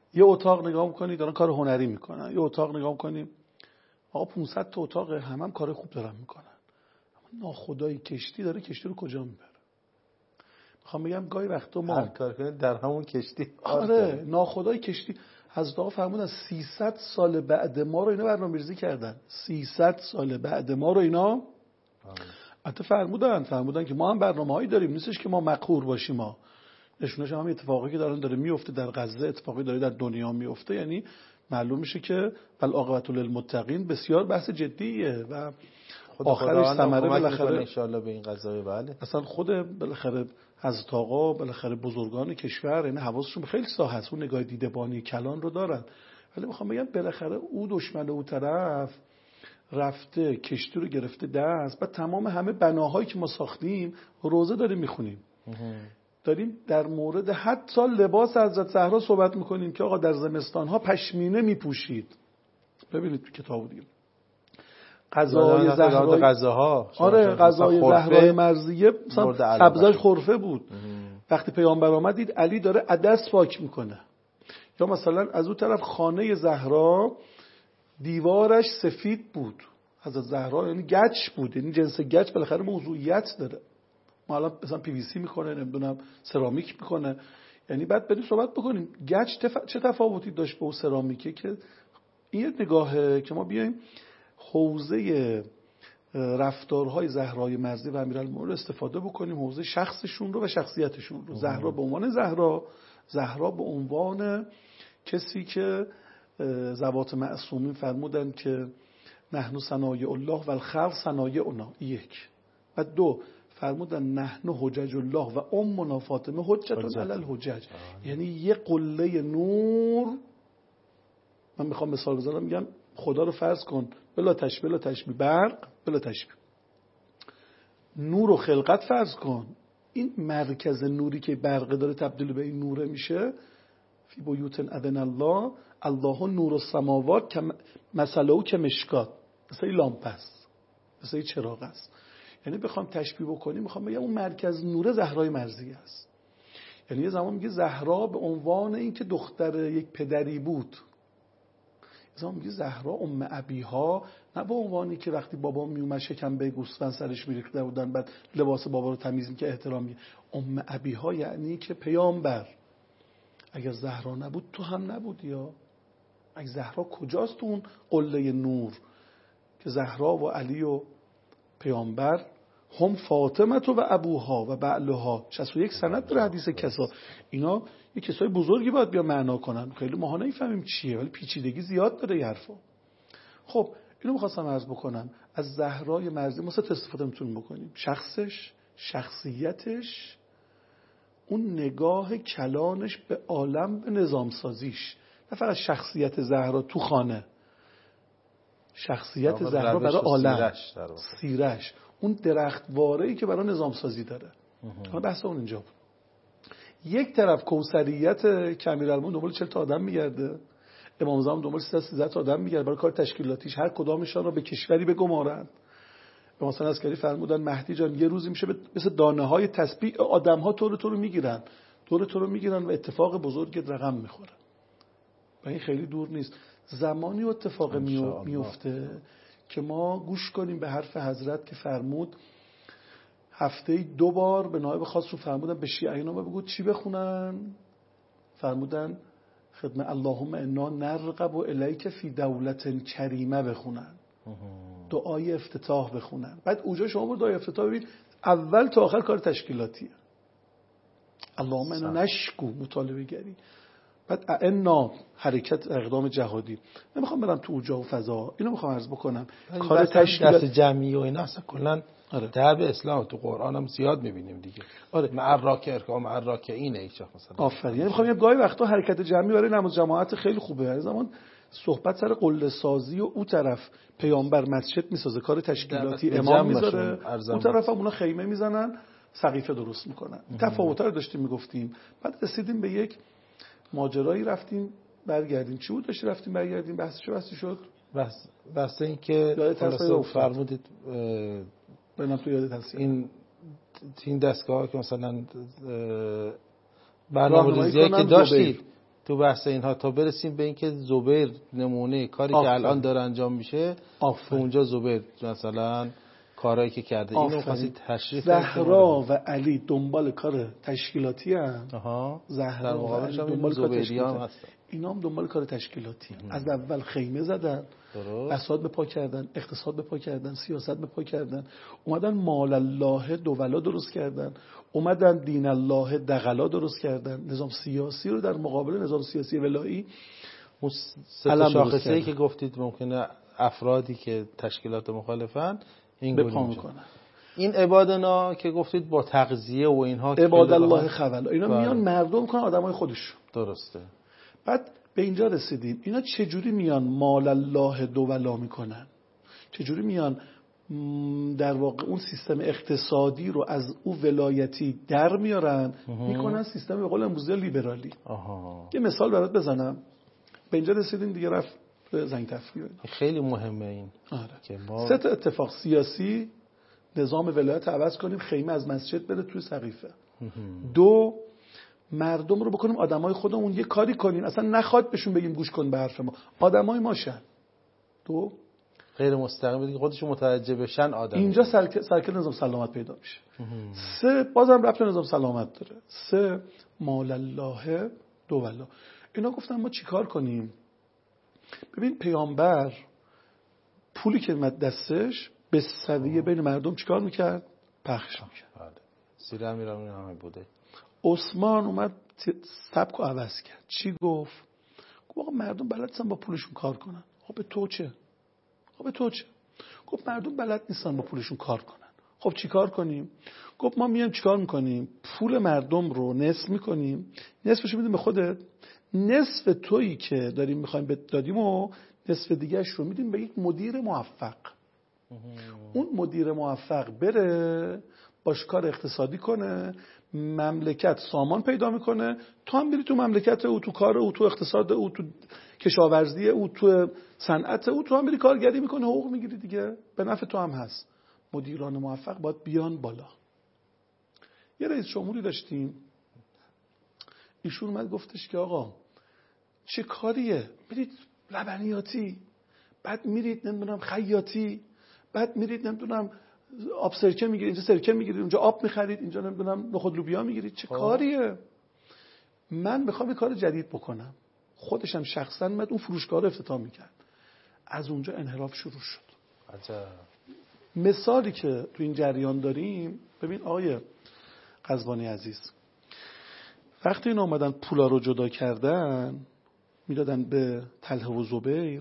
یه اتاق نگاه میکنی دارن کار هنری میکنن، یه اتاق نگاه میکنیم آقا 500 تا اتاق هم کار خوب دارن میکنن، اما ناخدای کشتی داره کشتی رو کجا میبره؟ میخوام بگم گاهی وقتا ما هر کار کنه در همون کشتی. آره ناخدای کشتی. حضرت آقا فرمودن 300 سال بعد ما رو اینا برنامه‌ریزی کردن، 300 سال بعد ما رو اینا حتی فرمودن که ما هم برنامه‌هایی داریم، نیستش که ما مقهور باشیم. ما نشونش هم اتفاقی که داره میفته در غزه، اتفاقی داره در دنیا میفته، یعنی معلوم میشه که بالعاقبة للمتقین بسیار بحث جدیه و آخرش ثمره بالاخره ان شاء الله به این قضايا. بله اصلا خود بالاخره حضرت آقا بالاخره بزرگان کشور یعنی حواسشون به خیلی ساحه است، اون نگاه دیدبانی کلان رو دارن، ولی میخوام بگم بالاخره او دشمن او طرف رفته کشتی رو گرفته دست، بعد تمام همه بناهایی که ما ساختیم روزه داریم میخونیم، داریم در مورد حتی لباس حضرت زهرا صحبت میکنیم که آقا در زمستانها پشمینه میپوشید. ببینید تو کتاب دیگه غذای زهرای غذاها، آره غذای زهرای مرضیه مثلا سبزش خرفه بود. وقتی پیامبر آمد دید علی داره عدس پاک میکنه، یا مثلا از اون طرف خانه زهرا دیوارش سفید بود، حضرت زهرا یعنی گچ بود، یعنی جنس گچ بالاخره موضوعیت داره. ما الان مثلا پی وی سی میکنه، نمیدونم سرامیک میکنه، یعنی بعد بریم صحبت بکنیم گچ چه تفاوتی داشت با اون سرامیکه. که این یه نگاهه که ما بیایم حوزه رفتارهای زهرای مرضی و امیرالمومنین استفاده بکنیم، حوزه شخصشون رو و شخصیتشون رو. زهرا به عنوان زهرا به عنوان کسی که ذوات معصومین فرمودن که نحن صنایع الله و الخلق صنایعنا، یک. و دو فرمودن نحن حجج الله و امنا فاطمه حجتون علی الحجج، یعنی یه قله نور. من میخوام مثال بزنم، میگم خدا رو فرض کن بلا تشبیه برق بلا تشبیه، نور و خلقت فرض کن، این مرکز نوری که برق داره تبدیل به این نوره میشه. فی بیوت اذن الله الله نور السماوات که مثله که مشکات، مثل لامپ است، مثل چراغ است. یعنی بخوام تشبیه بکنیم میخوام بگم اون مرکز نور زهرای مرضیه است. یعنی یه زمان میگه زهرا به عنوان این که دختر یک پدری بود، یه زمان میگه زهرا ام ابیها، نه به عنوانی که وقتی بابا میومد شکم گوسفند سرش میریخته بودن بعد لباس بابا رو تمیز می‌کرد احترام می‌گه. ام ابیها یعنی که پیامبر اگر زهرا نبود تو هم نبود، یا اگر زهرا کجاست تو اون قله نور که زهرا و علی و پیامبر هم فاطمه و ابوها و بعلها 61 سند در حدیث کسا. اینا یه کسای بزرگی باید بیا معنا کنن، خیلی ماها نمیفهمیم چیه ولی پیچیدگی زیاد داره این حرفا. خب اینو می‌خواستم عرض بکنم، از زهرای مرضی ما سه تا استفاده میتونیم بکنیم: شخصش، شخصیتش، اون نگاه کلانش به عالم، به نظام سازیش. نه فقط شخصیت زهرا تو خانه، شخصیت زهرا برای عالم، سیرش، اون درختواره‌ای که برای نظام سازی داره. حالا بحث اون اینجا بود. یک طرف کوثریت که امیرالمومنین دنبال 40 تا آدم میگرده، امام زمان دنبال 313 تا آدم میگرده برای کار تشکیلاتیش، هر کدامشان رو به کشوری بگمارند. امام حسن عسکری فرمودن مهدی جان یه روزی میشه مثل دانه‌های تسبیح آدم‌ها تو رو میگیرن، تو رو میگیرن و اتفاق بزرگ رقم میخوره. و این خیلی دور نیست. زمانی اتفاق میفته که ما گوش کنیم به حرف حضرت که فرمود هفته 2 بار به نائب خاص رو فرمودن به شیعیان بگو چی بخونن؟ فرمودن خدمت اللهم انا نرغب الیک فی دولت کریمه بخونن، دعای افتتاح بخونن. بعد اونجا شما برو دعای افتتاح ببین، اول تا آخر کار تشکیلاتیه. اللهم انا نشکو مطالبه گری، بعد انا حرکت اقدام جهادی. نمیخوام برم تو اوجا و فضا، اینو میخوام عرض بکنم. کار تشکیلات جمعی و اینا اصلا کلا درب اسلام تو قرآن هم زیاد میبینیم دیگه. آره معراک ارکام معراک اینه ایچ مثلا. آفرین. میخوام گاهی وقتا حرکت جمعی برای نماز جماعت خیلی خوبه. هر زمان صحبت سر قله سازی و او طرف پیامبر مسجد میسازه، کار تشکیلاتی امام میذاره، اون طرف هم اونا خیمه میزنن، سقیفه درست میکنن. تفاوت‌ها رو داشتیم میگفتیم. بعد رسیدیم به یک ماجرایی، رفتیم برگردیم. چی بود داشتی رفتیم برگردیم؟ بحثش شد بحث این که فرمودید ببینم تو یادت هست این دستگاه که مثلا برنامه‌ریزی که داشتید تو بحث اینها تا برسیم به اینکه زبیر نمونه کاری که الان داره انجام میشه، تو اونجا زبیر مثلا کارهایی که کرده اینو خاصی تشریح زهرا و علی دنبال کار تشکیلاتی ان. زهرا در مقابلش هم زبیریان هستن، اینا هم دنبال کار تشکیلاتی. از اول خیمه زدن، بساط به پا کردن، اقتصاد به پا کردن، سیاست به پا کردن، اومدن مال الله دولا درست کردن، اومدن دین الله دغلا درست کردن، نظام سیاسی رو در مقابل نظام سیاسی ولایی سه شاخصه‌ای که گفتید ممکنه افرادی که تشکیلات مخالفن این بپا میکنن. این عبادنا که گفتید با تغذیه و اینها عباد الله خولا، اینا میان مردم کنن آدمای خودشون. درسته. بعد به اینجا رسیدیم اینا چجوری میان مال الله دولا میکنن، چجوری میان در واقع اون سیستم اقتصادی رو از او ولایتی در میارن میکنن سیستم به قول امروزی لیبرالی. یه مثال برات بزنم. به اینجا رسیدیم دیگه، رفت زنگ تفریح. خیلی مهمه این. که ما 3 اتفاق سیاسی، نظام ولایت عوض کنیم، خیمه از مسجد بره توی سقیفه. 2 مردم رو بکنیم آدمای خودمون، یه کاری کنیم اصلا نخواد بهشون بگیم گوش کن به حرف ما، آدمای ماشن. 2 غیر مستقیم دیگه خودشون متوجه بشن آدم. اینجا سرکل نظام سلامت پیدا میشه. 3 بازم ربط نظام سلامت داره. 3 مال الله دولا. اینا گفتن ما چیکار کنیم؟ ببین پیامبر پولی که اومد دستش به سویه بین مردم چیکار میکرد؟ پخش میکرد. سیر امیرالمومنین همین بوده. عثمان اومد سبکو عوض کرد. چی گفت؟ گفت آقا مردم بلد نیستن با پولشون کار کنن. خب به تو چه؟ گفت مردم بلد نیستن با پولشون کار کنن. خب چیکار کنیم؟ گفت ما میایم چیکار میکنیم؟ پول مردم رو نصف میکنیم، نصفش رو میدیم به خودت، نصف تویی که داریم میخوایم بدادیم و نصف دیگهش رو میدیم به یک مدیر موفق. اون مدیر موفق بره باش کار اقتصادی کنه، مملکت سامان پیدا میکنه، تو هم بری تو مملکت او، تو کار او، تو اقتصاد او، تو کشاورزی او، تو صنعت او، تو هم بری کارگری میکنه، حقوق میگیری دیگه، به نفع تو هم هست. مدیران موفق باید بیان بالا. یه رئیس جمهوری داشتیم، ایشون اومد گفتش که آقا چه کاریه؟ میرید لبنیاتی، بعد میرید نمیدونم خیاطی، بعد میرید نمیدونم آب سرکه میگیرید، اینجا سرکه میگیرید، اونجا آب میخرید، اینجا نمیدونم نخود لوبیا میگیرید، چه کاریه؟ من میخوام یه کار جدید بکنم. خودشم شخصا اومد اون فروشگاه رو افتتاح میکرد. از اونجا انحراف شروع شد. عجب. مثالی که تو این جریان داریم، ببین آقای قزوانی عزیز، وقتی اینا اومدن پولا رو جدا کردن میدادن به طلحه و زبیر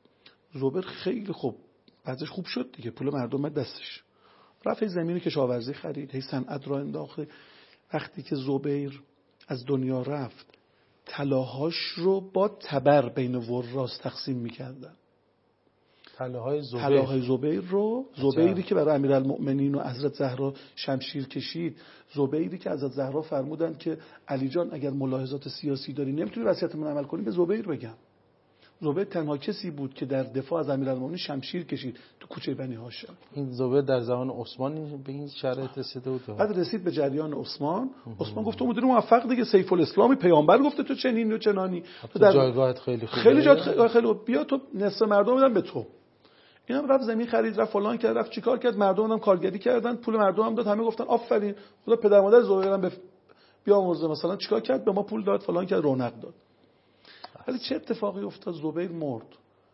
خیلی خوب بعدش خوب شد دیگه، پول مردم اومد دستش، رفت زمین کشاورزی خرید، هی صنعت را انداخت. وقتی که زبیر از دنیا رفت طلاهاش رو با تبر بین وراث تقسیم میکردن. طلاهای زبیر رو، زبیری که برای امیرالمؤمنین و حضرت زهرا شمشیر کشید، زبیری که حضرت زهرا فرمودن که علی جان اگر ملاحظات سیاسی داری نمیتونی وصیت من عمل کنی، به زبیر بگم. زبیر تنها کسی بود که در دفاع از امیرالمؤمنین شمشیر کشید تو کوچه بنی هاشم. این زبیر در زمان عثمان به این شرایط رسیده بود. بعد رسید به جریان عثمان گفت تو مدیر موفق دیگه، سیف الاسلامی، پیامبر گفته تو چنین و چنانی، تو در جایگاهت خیلی خوبه، خیلی جات خیلی خوب، بیا تو نصف مردم میدن به تو. اینم رفت زمین خرید، رفت فلان کرد، رفت چیکار کرد، مردم هم کارگری کردن، پول مردم هم داد، همه گفتن آفرین خدا پدر مادر زبیرم بیامرزه، مثلا چیکار کرد، به ما پول داد، فلان کرد، رونق داد. ولی چه اتفاقی افتاد؟ زبیر مرد،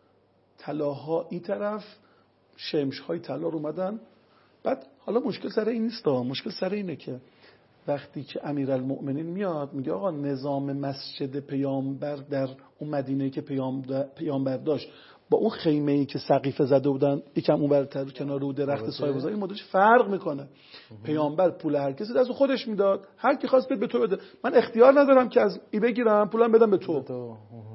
طلاها این طرف، شمش‌های طلا رو اومدن. بعد حالا مشکل سر این نیست، مشکل سر اینه که وقتی که امیرالمؤمنین میاد میگه آقا نظام مسجد پیامبر در اون مدینه‌ای که پیامبر داشت با اون خیمه‌ای که سقیفه زده بودن یکم اونورتر کنار او درخت سایه‌گذاری، این مدلش فرق میکنه. پیامبر پول هر کسی از خودش میداد، هر کی خواست به تو بده، من اختیار ندارم که از ای بگیرم پولم بدم به تو.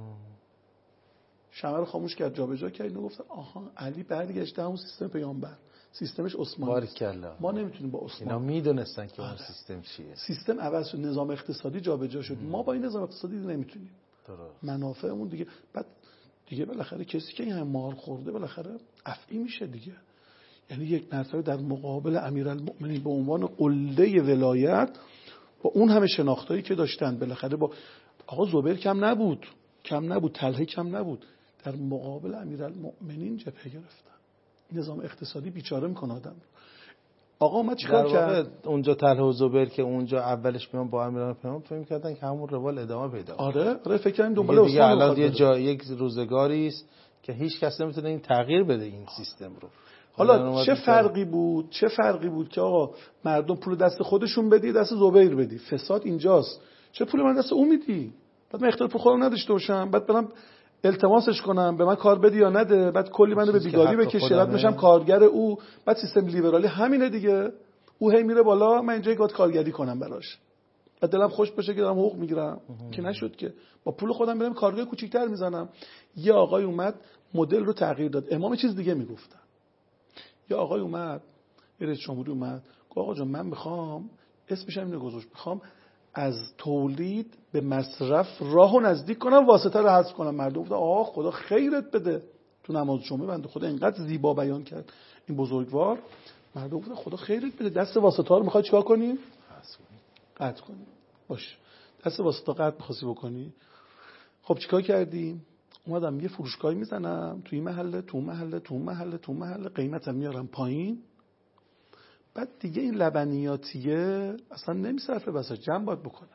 شمع رو خاموش کرد، جابجا کرد، اینو گفتن آها علی برگشت همون سیستم پیامبر، سیستمش عثمانی. بارکالله. ما نمیتونیم با عثمان. اینا میدونستن که اون سیستم چیه. سیستم عوض شد، نظام اقتصادی جابجا شد. ما با این نظام اقتصادی نمیتونیم. درست. منافعمون دیگه، بعد دیگه بالاخره کسی که این مار خورده بالاخره افعی میشه دیگه. یعنی یک مرتبه در مقابل امیرالمؤمنین به عنوان قله ولایت با اون همه شناختایی که داشتن، بالاخره با آقا زبیر کم نبود، طلحه کم نبود، در مقابل امیرالمؤمنین جبهه گرفتن. نظام اقتصادی بیچاره میکنه آدم. آقا اومد چیکار کرد؟ اونجا طلحه و زبیر که اونجا اولش میان با امیران پیمان فکر می‌کردن که همون روال ادامه پیدا کنه. آره فکر کنم دنبال عثمان الان یک روزگاری است که هیچ کس نمیتونه این تغییر بده این سیستم رو. حالا چه فرقی بود که آقا مردم پول دست خودشون بدی، دست زبیر بدی؟ فساد اینجاست. چه پول من دست اون میدی؟ بعد من اختیار پول خودم نداشته باشم، بعد برم التماسش کنم به من کار بدی یا نده، بعد کلی منو به بیگاری بکشه، بعد میشم کارگر او. بعد سیستم لیبرالی همینه دیگه. او هی میره بالا، من اینجا گاد کارگری کنم براش، بعد دلم خوش بشه که دارم حقوق میگیرم. که نشد که با پول خودم برم کارگاه کوچیک‌تر میزنم. یه آقای اومد مدل رو تغییر داد. امام چیز دیگه میگفتن. یه آقای اومد، یه رئیس جمهوری اومد، گفت آقا جان من میخوام، اسمش هم اینو گذاشت، میخوام از تولید به مصرف راهو نزدیک کنم، واسطه رو حذف کنم. مردم گفتن آقا خدا خیرت بده. تو نماز جمعه بنده خدا اینقدر زیبا بیان کرد این بزرگوار. مردم گفتن خدا خیرت بده، دست واسطه ها رو میخوای چیکار کنیم؟ قطع کنیم. باش، دست واسطه قطع می‌خواستی بکنی. خب چیکار کردیم؟ اومدم یه فروشگاهی میزنم تو این محله، تو اون محله، تو اون محله، تو اون محله، قیمتم میارم پایین. بعد دیگه این لبنیاتیه اصلا نمیصرفه، بس جمع باید بکنه.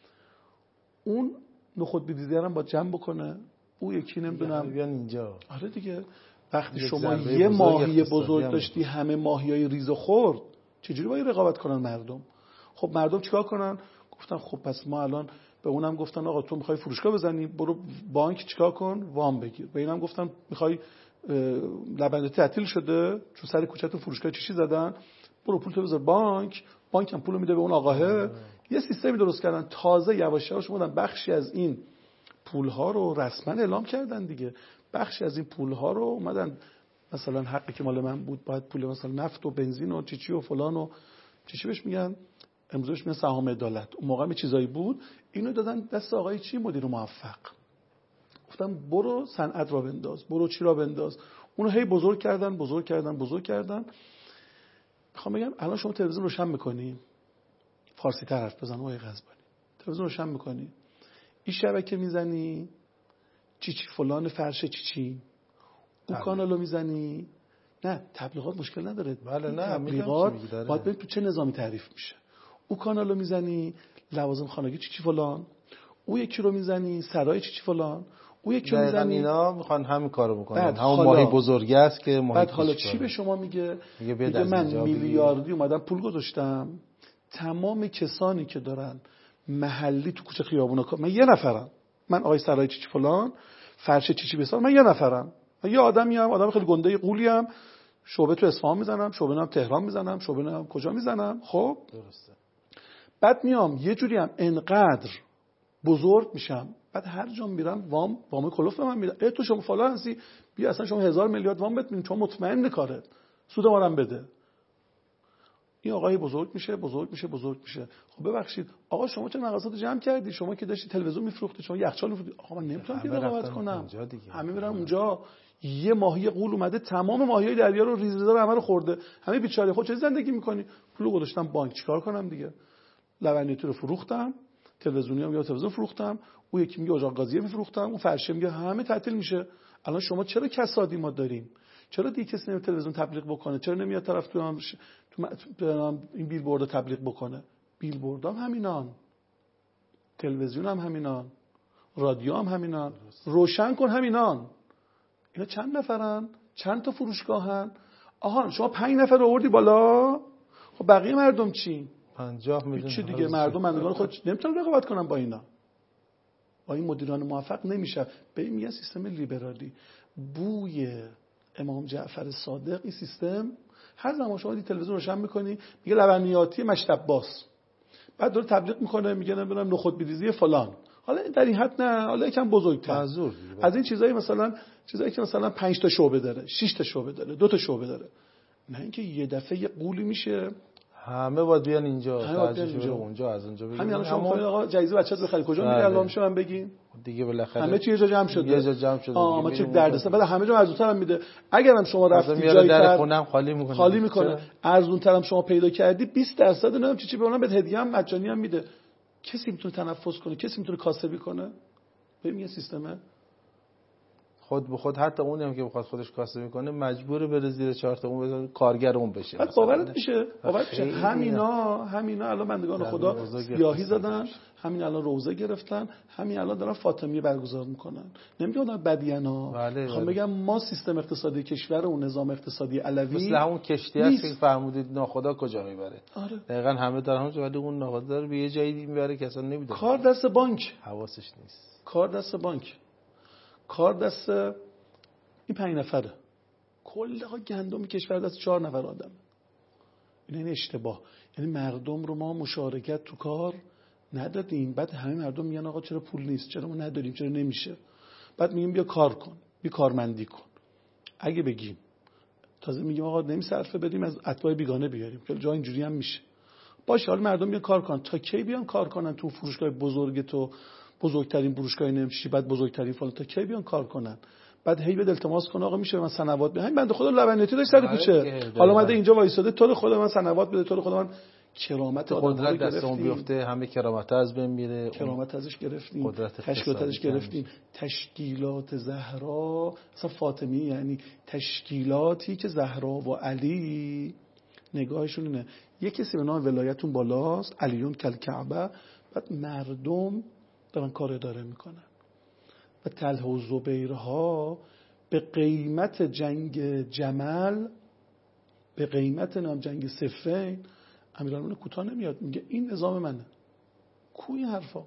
اون نخود بیدیده هم باید جمع بکنه. او یکی نمیدونم بیان اینجا. آره دیگه. وقتی شما یه ماهی بزرگ داشتی همه ماهیای ریزو خورد، چجوری باید رقابت کنن مردم؟ خب مردم چیکار کنن؟ گفتن خب پس ما الان به اونم گفتن آقا تو میخوای فروشگاه بزنی برو بانک چیکار کن وام بگیر. به اینم گفتن میخوای لبنیاتی تعطیل شده چون سر کوچه تو فروشگاه چیشی زدن، برو پول تو بذار بانک هم پولو میده به اون آقاه. یه سیستمی درست کردن. تازه یواش یواش اومدن بخشی از این پولها رو رسما اعلام کردن دیگه. بخشی از این پولها رو اومدن مثلا حقی که مال من بود باید پول مثلا نفت و بنزین و چیچی و فلان و چیچی بهش میگن امروزش میگن سهام عدالت، اون موقع چیزایی بود، اینو دادن دست آقای چی مدیر موفق. گفتم برو صنعت را بنداز، برو چی را بنداز. اونو هی بزرگ کردن. میخوام بگم الان شما تلویزیون روشن میکنی، فارسی تر حرف بزن آقای قزبانی، تلویزیون روشن میکنی، این شبکه میزنی چی فلان فرشه چی اون کانالو میزنی، نه تبلیغات مشکل نداره. بله نه تبلیغات باید ببین تو چه نظامی تعریف میشه. اون کانالو میزنی لوازم خانگی چی فلان، او یکی رو میزنی سرای چی فلان، او یکی رو میزنی. اینا میخوان همین کارو بکنن. همون ماهی بزرگی است که ماهی. بعد حالا چی به شما میگه من میلیاردی اومدم پول گذاشتم، تمام کسانی که دارن محلی تو کوچه خیابونا، من یه نفرم، من آقای سرای چی فلان فرشه چی بسازم، من یه نفرم، من یه آدمیم، آدم خیلی گنده قولیم، شعبه تو اصفهان میزنم، شعبه نام تهران میزنم، شعبه نام کجا میزنم. خب درسته. بعد میام یه جوری هم انقدر بزرگ میشم، بعد هر جا میرم وام کلوف به من میدن. تو شما فلان هستی بیا اصلا شما 1000 میلیارد وام بده چون مطمئن کاره سود ما رو بده. این آقای بزرگ میشه. خب ببخشید آقا شما چه مغازات جمع کردی؟ شما که داشتی تلویزیون میفروختی، شما یخچال میفروختی. آقا من نمیتونم که رقابت کنم. همه میرن اونجا. یه ماهی قول اومده تمام ماهیای دریا رو ریزریزا رو همه رو خورده. همه بیچاره خود چه زندگی میکنی؟ پولو گذاشتم بانک، چیکار کنم دیگه؟ لبنیاتی رو فروختم، تلویزیونی هم یا تلویزیون فروختم، اون یکی میگه اجاق قاضی میفروختم، اون فرشه میگه همه تعطیل میشه. الان شما چرا کسادی ما داریم؟ چرا دیگه کسی نمیاد تلویزیون تبلیغ بکنه؟ چرا نمیاد طرف تو این بیلبورد تبلیغ بکنه؟ بیلبورد هم همینان، تلویزیون هم همینان، رادیو هم همینان، روشن کن همینان. اینا چند نفرن؟ چند تا فروشگاهن؟ آها شما 5 نفر آوردی بالا، خب بقیه مردم چی؟ 50 میلیون چی دیگه؟ مردم مندگان خود نمیتونن رقابت کنن با اینا. با این مدیران موفق نمیشه. به این میگن سیستم لیبرالی. بوی امام جعفر صادق این سیستم. هر زمان شما تلویزیون روشن میکنی میگه لبنیاتی مشت عباس، بعد داره تبلیغ میکنه میگه نمیدونم نخود بیریزی فلان. حالا در این حد نه، حالا یکم بزرگتر از این چیزایی، مثلا چیزایی که مثلا 5 تا شعبه داره، 6 تا شعبه داره، 2 تا شعبه داره، نه اینکه یه دفعه یه قولی میشه همه باید بیان اینجا، اونجا از اونجا بگیرن. همین الان شما میخواید آقا جایزه بچه‌ت بخری کجا میری؟ الان میشه من بگین دیگه بالاخره همه چی یه جا جمع شده، یه جا جمع شده. ما چه دردسر، بعد همه جا ارزون‌تر هم میده. اگرم شما رفتی جای در خونم خالی میکنه ارزون‌تر هم شما پیدا کردی 20% نمیدونم چی به اونم بهت هدیه هم مجانی هم میده. کسی میتونه تنفس کنه؟ کسی میتونه کاسبی کنه؟ ببین یه سیستمه خود به خود، حتی اونی هم که بخواد خودش کاسه میکنه مجبوره بره زیر 4 تا اون بذاره کارگر اون بشه. باورت میشه همینا الان بندگان خدا سیاهی زدن، همین الان روزه گرفتن، همین الان دارن فاطمیه برگزار میکنن. نمیگم آدم بدینا، میخوام بگم ما سیستم اقتصادی کشور و نظام اقتصادی علوی مثل همون کشتی هست که فرمودید ناخدا کجا میبره. آره. دقیقاً همه دارن همونجا، ولی اون ناخدا رو به یه جایی میبره که اصلا نمیدونه. کار دست بانک، حواسش نیست. کار دست بانک، کار دست این 5 نفره. کل گندم کشور دست 4 نفر آدم. این اشتباه. یعنی مردم رو ما مشارکت تو کار ندادیم. بعد همه مردم میگن آقا چرا پول نیست، چرا ما نداریم، چرا نمیشه. بعد میگیم بیا کار کن، بیا کارمندی کن. اگه بگیم تازه میگیم آقا نمیصرفه بدیم از اتباع بیگانه بیاریم، که جا اینجوری هم میشه. باشه حالا مردم بیا کار کن. تا کی بیان کار کنن تو فروشگاه بزرگ تو، بزرگترین فروشگاه نمیشی، بعد بزرگترین فلان، تا کی بیان کار کنن؟ بعد هی به التماس کنه آقا میشه من سنوات بدم. همین بنده خدا لبنیاتی داشت سر کوچه، حالا اومده اینجا وایساده تو خدا من سنوات بده، تو خدا من کرامت قدرت دستمون بیفته، همه کرامت از بین میره، کرامت ازش گرفتیم، تشکیلات ازش گرفتیم. تشکیلات زهرا اصلا فاطمی یعنی تشکیلاتی که زهرا و علی نگاهشون اینه یک کسی به نام ولایتون بالاست، علیون کل کعبه، بعد مردم دارن کار اداره میکنن. و طلحه و زبیرها به قیمت جنگ جمل، به قیمت نام جنگ صفین، امیرالمومنین کوتاه نمیاد، میگه این نظام منه. کوی حرفا.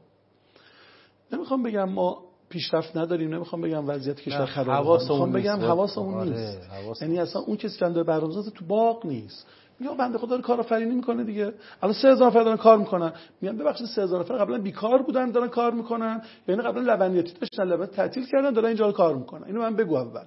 نمیخوام بگم ما پیشرفت نداریم، نمیخوام بگم وضعیت کشور خرابه، میخوام بگم حواسمون نیست. یعنی اصلا اون کسی که داره برنامه‌ریزی تو باغ نیست. میگم بنده خدا داره کارآفرینی میکنه دیگه. الان 3000 نفر دارن کار میکنن. میگم ببخشید 3000 نفر قبلا بیکار بودن دارن کار میکنن، یعنی قبلا لبنیاتی داشتن، لبنیات تعطیل کردن دارن اینجا کار میکنن. اینو من بگو اول.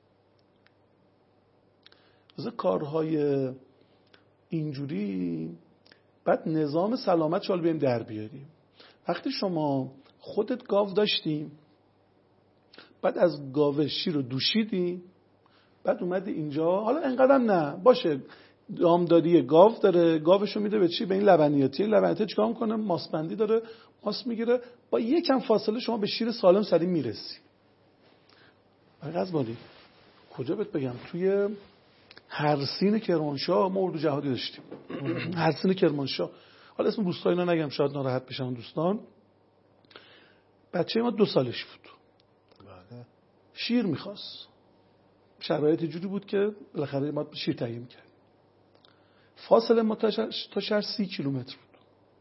از کارهای اینجوری بعد نظام سلامت شال بیم در بیاریم. وقتی شما خودت گاو داشتی، بعد از گاو شیر رو دوشیدی، بعد اومدی اینجا، حالا انقدرم نه باشه دامداری گاو داره، گاوشو میده به چی؟ به این لبنیاتی. لبنیاتی چیکار میکنه؟ ماسبندی داره، ماس میگیره، با یکم فاصله شما به شیر سالم سری میرسی. قزبانی کجا بهت بگم، توی هرسین کرمانشاه ما اردو جهادی داشتیم. هرسین کرمانشاه، حالا اسم روستایی اینا نگم شاید ناراحت بشن دوستان. بچه ما 2 سالش بود، شیر میخواست. شرایط جوری بود که بالاخره ما شیر تهیه می‌کردیم. فاصله ما تا شهر 30 کیلومتر بود.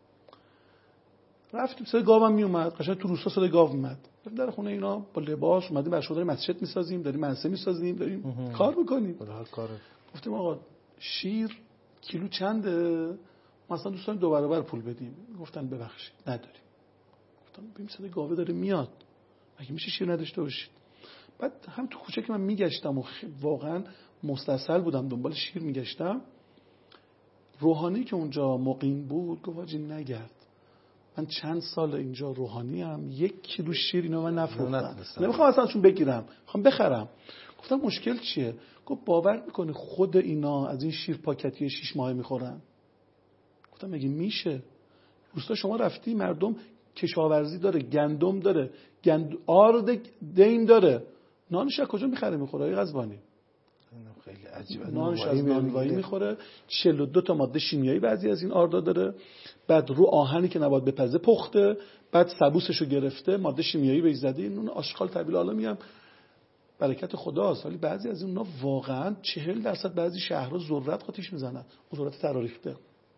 رفتیم صدای گاوم میومد، قشنگ تو روستا صدای گاو میومد. در خونه اینا با لباس اومدیم برشون داریم مسجد میسازیم، داریم منسه میسازیم، داریم کار میکنیم. گفتیم آقا شیر کیلو چنده؟ ما اصلا دوستان 2 برابر پول بدیم. گفتن ببخشید نداریم. گفتم ببین صدای گاوه داره میاد، مگه میشه شیر نداشته باشید؟ بعد هم تو کوچه که من میگشتم و واقعا مستصل بودم دنبال شیر میگشتم، روحانی که اونجا مقیم بود گفت حاجی نگرد، من چند سال اینجا روحانی ام، 1 کیلو شیر اینا من نفروختم، نمیخوام اصلا چون بگیرم، میخوام بخرم. گفتم مشکل چیه؟ گفت باور میکنی خود اینا از این شیر پاکتی 6 ماهه میخورن. گفتم مگه میشه؟ روستا شما رفتی مردم کشاورزی داره، گندم داره، آرد دیم داره، نانش از کجا میخره میخوره؟ ای قزبانی خیلی عجیبه، نانش از نانوایی میخوره. 42 تا ماده شیمیایی بعضی از این آردا داره، بعد رو آهنی که نباید بپزه پخته، بعد سبوسشو گرفته ماده شیمیایی بهش زده. نون آشغال طبیعی، حالا میگم برکت خداست، ولی بعضی از اونها واقعا 40% بعضی شهرها ذرت قاطیش میزنن، ذرت تراریخته.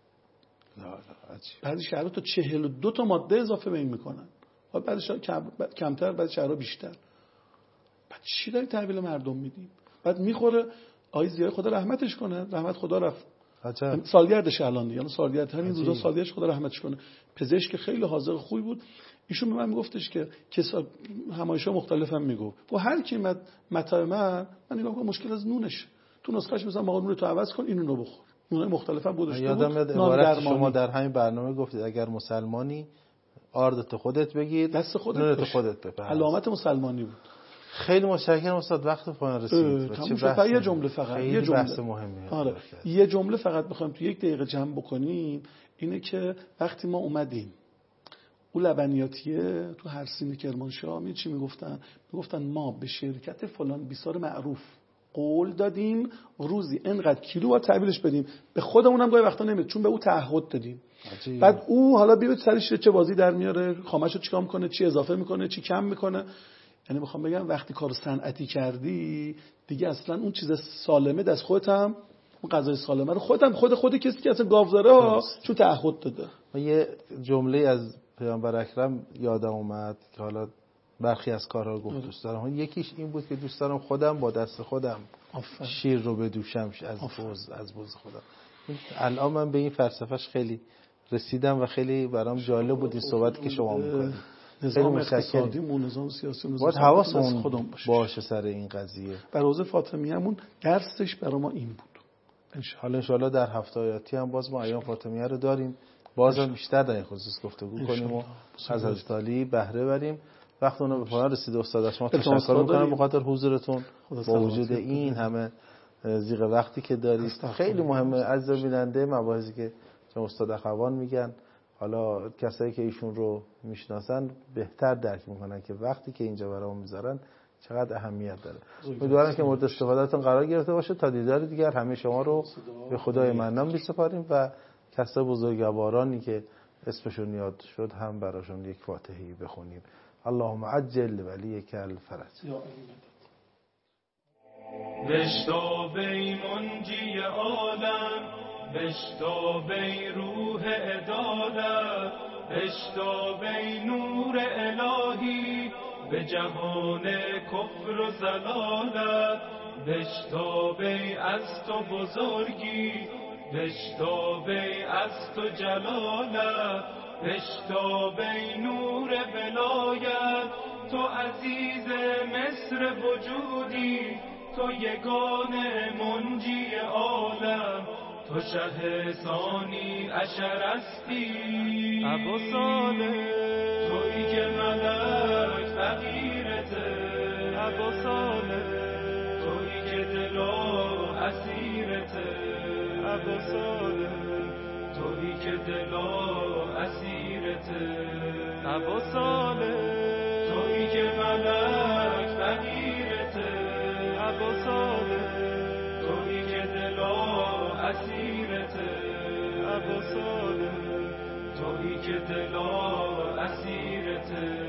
بعضی شهرها تا 42 تا ماده اضافه به این میکنن، بعضی شهرها کمتر، بعضی شهرها بیشتر. بعد چی داری تحویل مردم میدیم؟ بعد میخوره. آقای ضیای خدا رحمتش کنه، رحمت خدا رفت سالگردش الان، یعنی سالگرد همین روزا سالگردش خدا رحمتش کنه. پزشک خیلی حاضر خوبی بود. ایشون به من میگفتش که همایش‌ها مختلفم میگفت و هر کی مطلب من نگاه کنم مشکل از نونش، تو نسخه‌اش مثلا آقا نون تو عوض کن، اینو رو بخور. نون مختلفم گذاشته بود. یادم میاد عبارت شما در همین برنامه گفتید اگر مسلمانی آردت خودت بگیر، دست خودت بپز. علامت مسلمانی بود. خیلی متشکرم استاد، وقت پایان رسید. یه جمله فقط، یه جمله بحث مهمیه. آره یه جمله فقط بخوام تو 1 دقیقه جمع بکنیم، اینه که وقتی ما اومدیم اون لبنیاتیه تو هر سین کرمانشاه می چی میگفتن ما به شرکت فلان بیسار معروف قول دادیم روزی اینقدر کیلو باید تحویلش بدیم، به خودمونم گاهی وقتا نمیاد چون به او تعهد دادیم. عجیب. بعد او حالا بیاد سرش چه بازی در میاره، خامشو چیکار میکنه، چی اضافه میکنه، چی کم میکنه. یعنی میخوام بگم وقتی کار صنعتی کردی دیگه اصلا اون چیز سالمه دست خودت هم، اون غذای سالمه رو خود کسی که اصلا گاو داره چون تعهد داده. یه جمله از پیامبر اکرم یادم اومد که حالا برخی از کارها رو گفت دوست دارم. یکیش این بود که دوست دارم خودم با دست خودم شیر رو بدوشم از بز خودم. الان من به این فلسفهش خیلی رسیدم و خیلی برام جالب بود این صحبتی که شما میکنید. نظام اقتصادی و نظام سیاسی و باید حواسمون باشه سر این قضیه. روزه فاطمیه‌مون درسش برای ما این بود. حالا انشاءالله در هفته آیاتی هم باز ما ایام فاطمیه رو داریم، باز هم بیشتر در این خصوص گفتگو کنیم و از حضرت علی بهره بریم. وقت اونو به پایان رسید استاد، از شما تشکر می‌کنم به خاطر حضورتون با وجود این همه زیغ وقتی که دارید. خیلی مهمه عزیز بیننده مباحثی که استاد اخوان میگن، حالا کسایی که ایشون رو میشناسن بهتر درک میکنن که وقتی که اینجا برامون میذارن چقدر اهمیت داره. امیدوارم که مورد استفادهتون قرار گرفته باشه. تا دیدار دیگر همه شما رو به خدای منان میسپاریم و کسای بزرگوارانی که اسمشون یاد شد هم براشون یک فاتحه‌ای بخونیم. اللهم عجل ولیک الفرج. بشتابی منجی عالم، بشتابی روح عدالت، بشتابی نور الهی به جهان کفر و ضلالت، بشتابی از تو بزرگی، بشتابی از تو جلالت، بشتابی نور ولایت، تو عزیز مصر وجودی، تو یگانه منجی عالم، تو شه ثانی اشرستی ابو صالح، تویی که ملک فقیرته ابو صالح، تویی که دل و اسیرته ابو صالح، تویی که دل و اسیرته ابو صالح، تویی که ملک فقیرته ابو صالح، تویی که دل و اسیرته ابو صالح، تویی که دل و اسیرته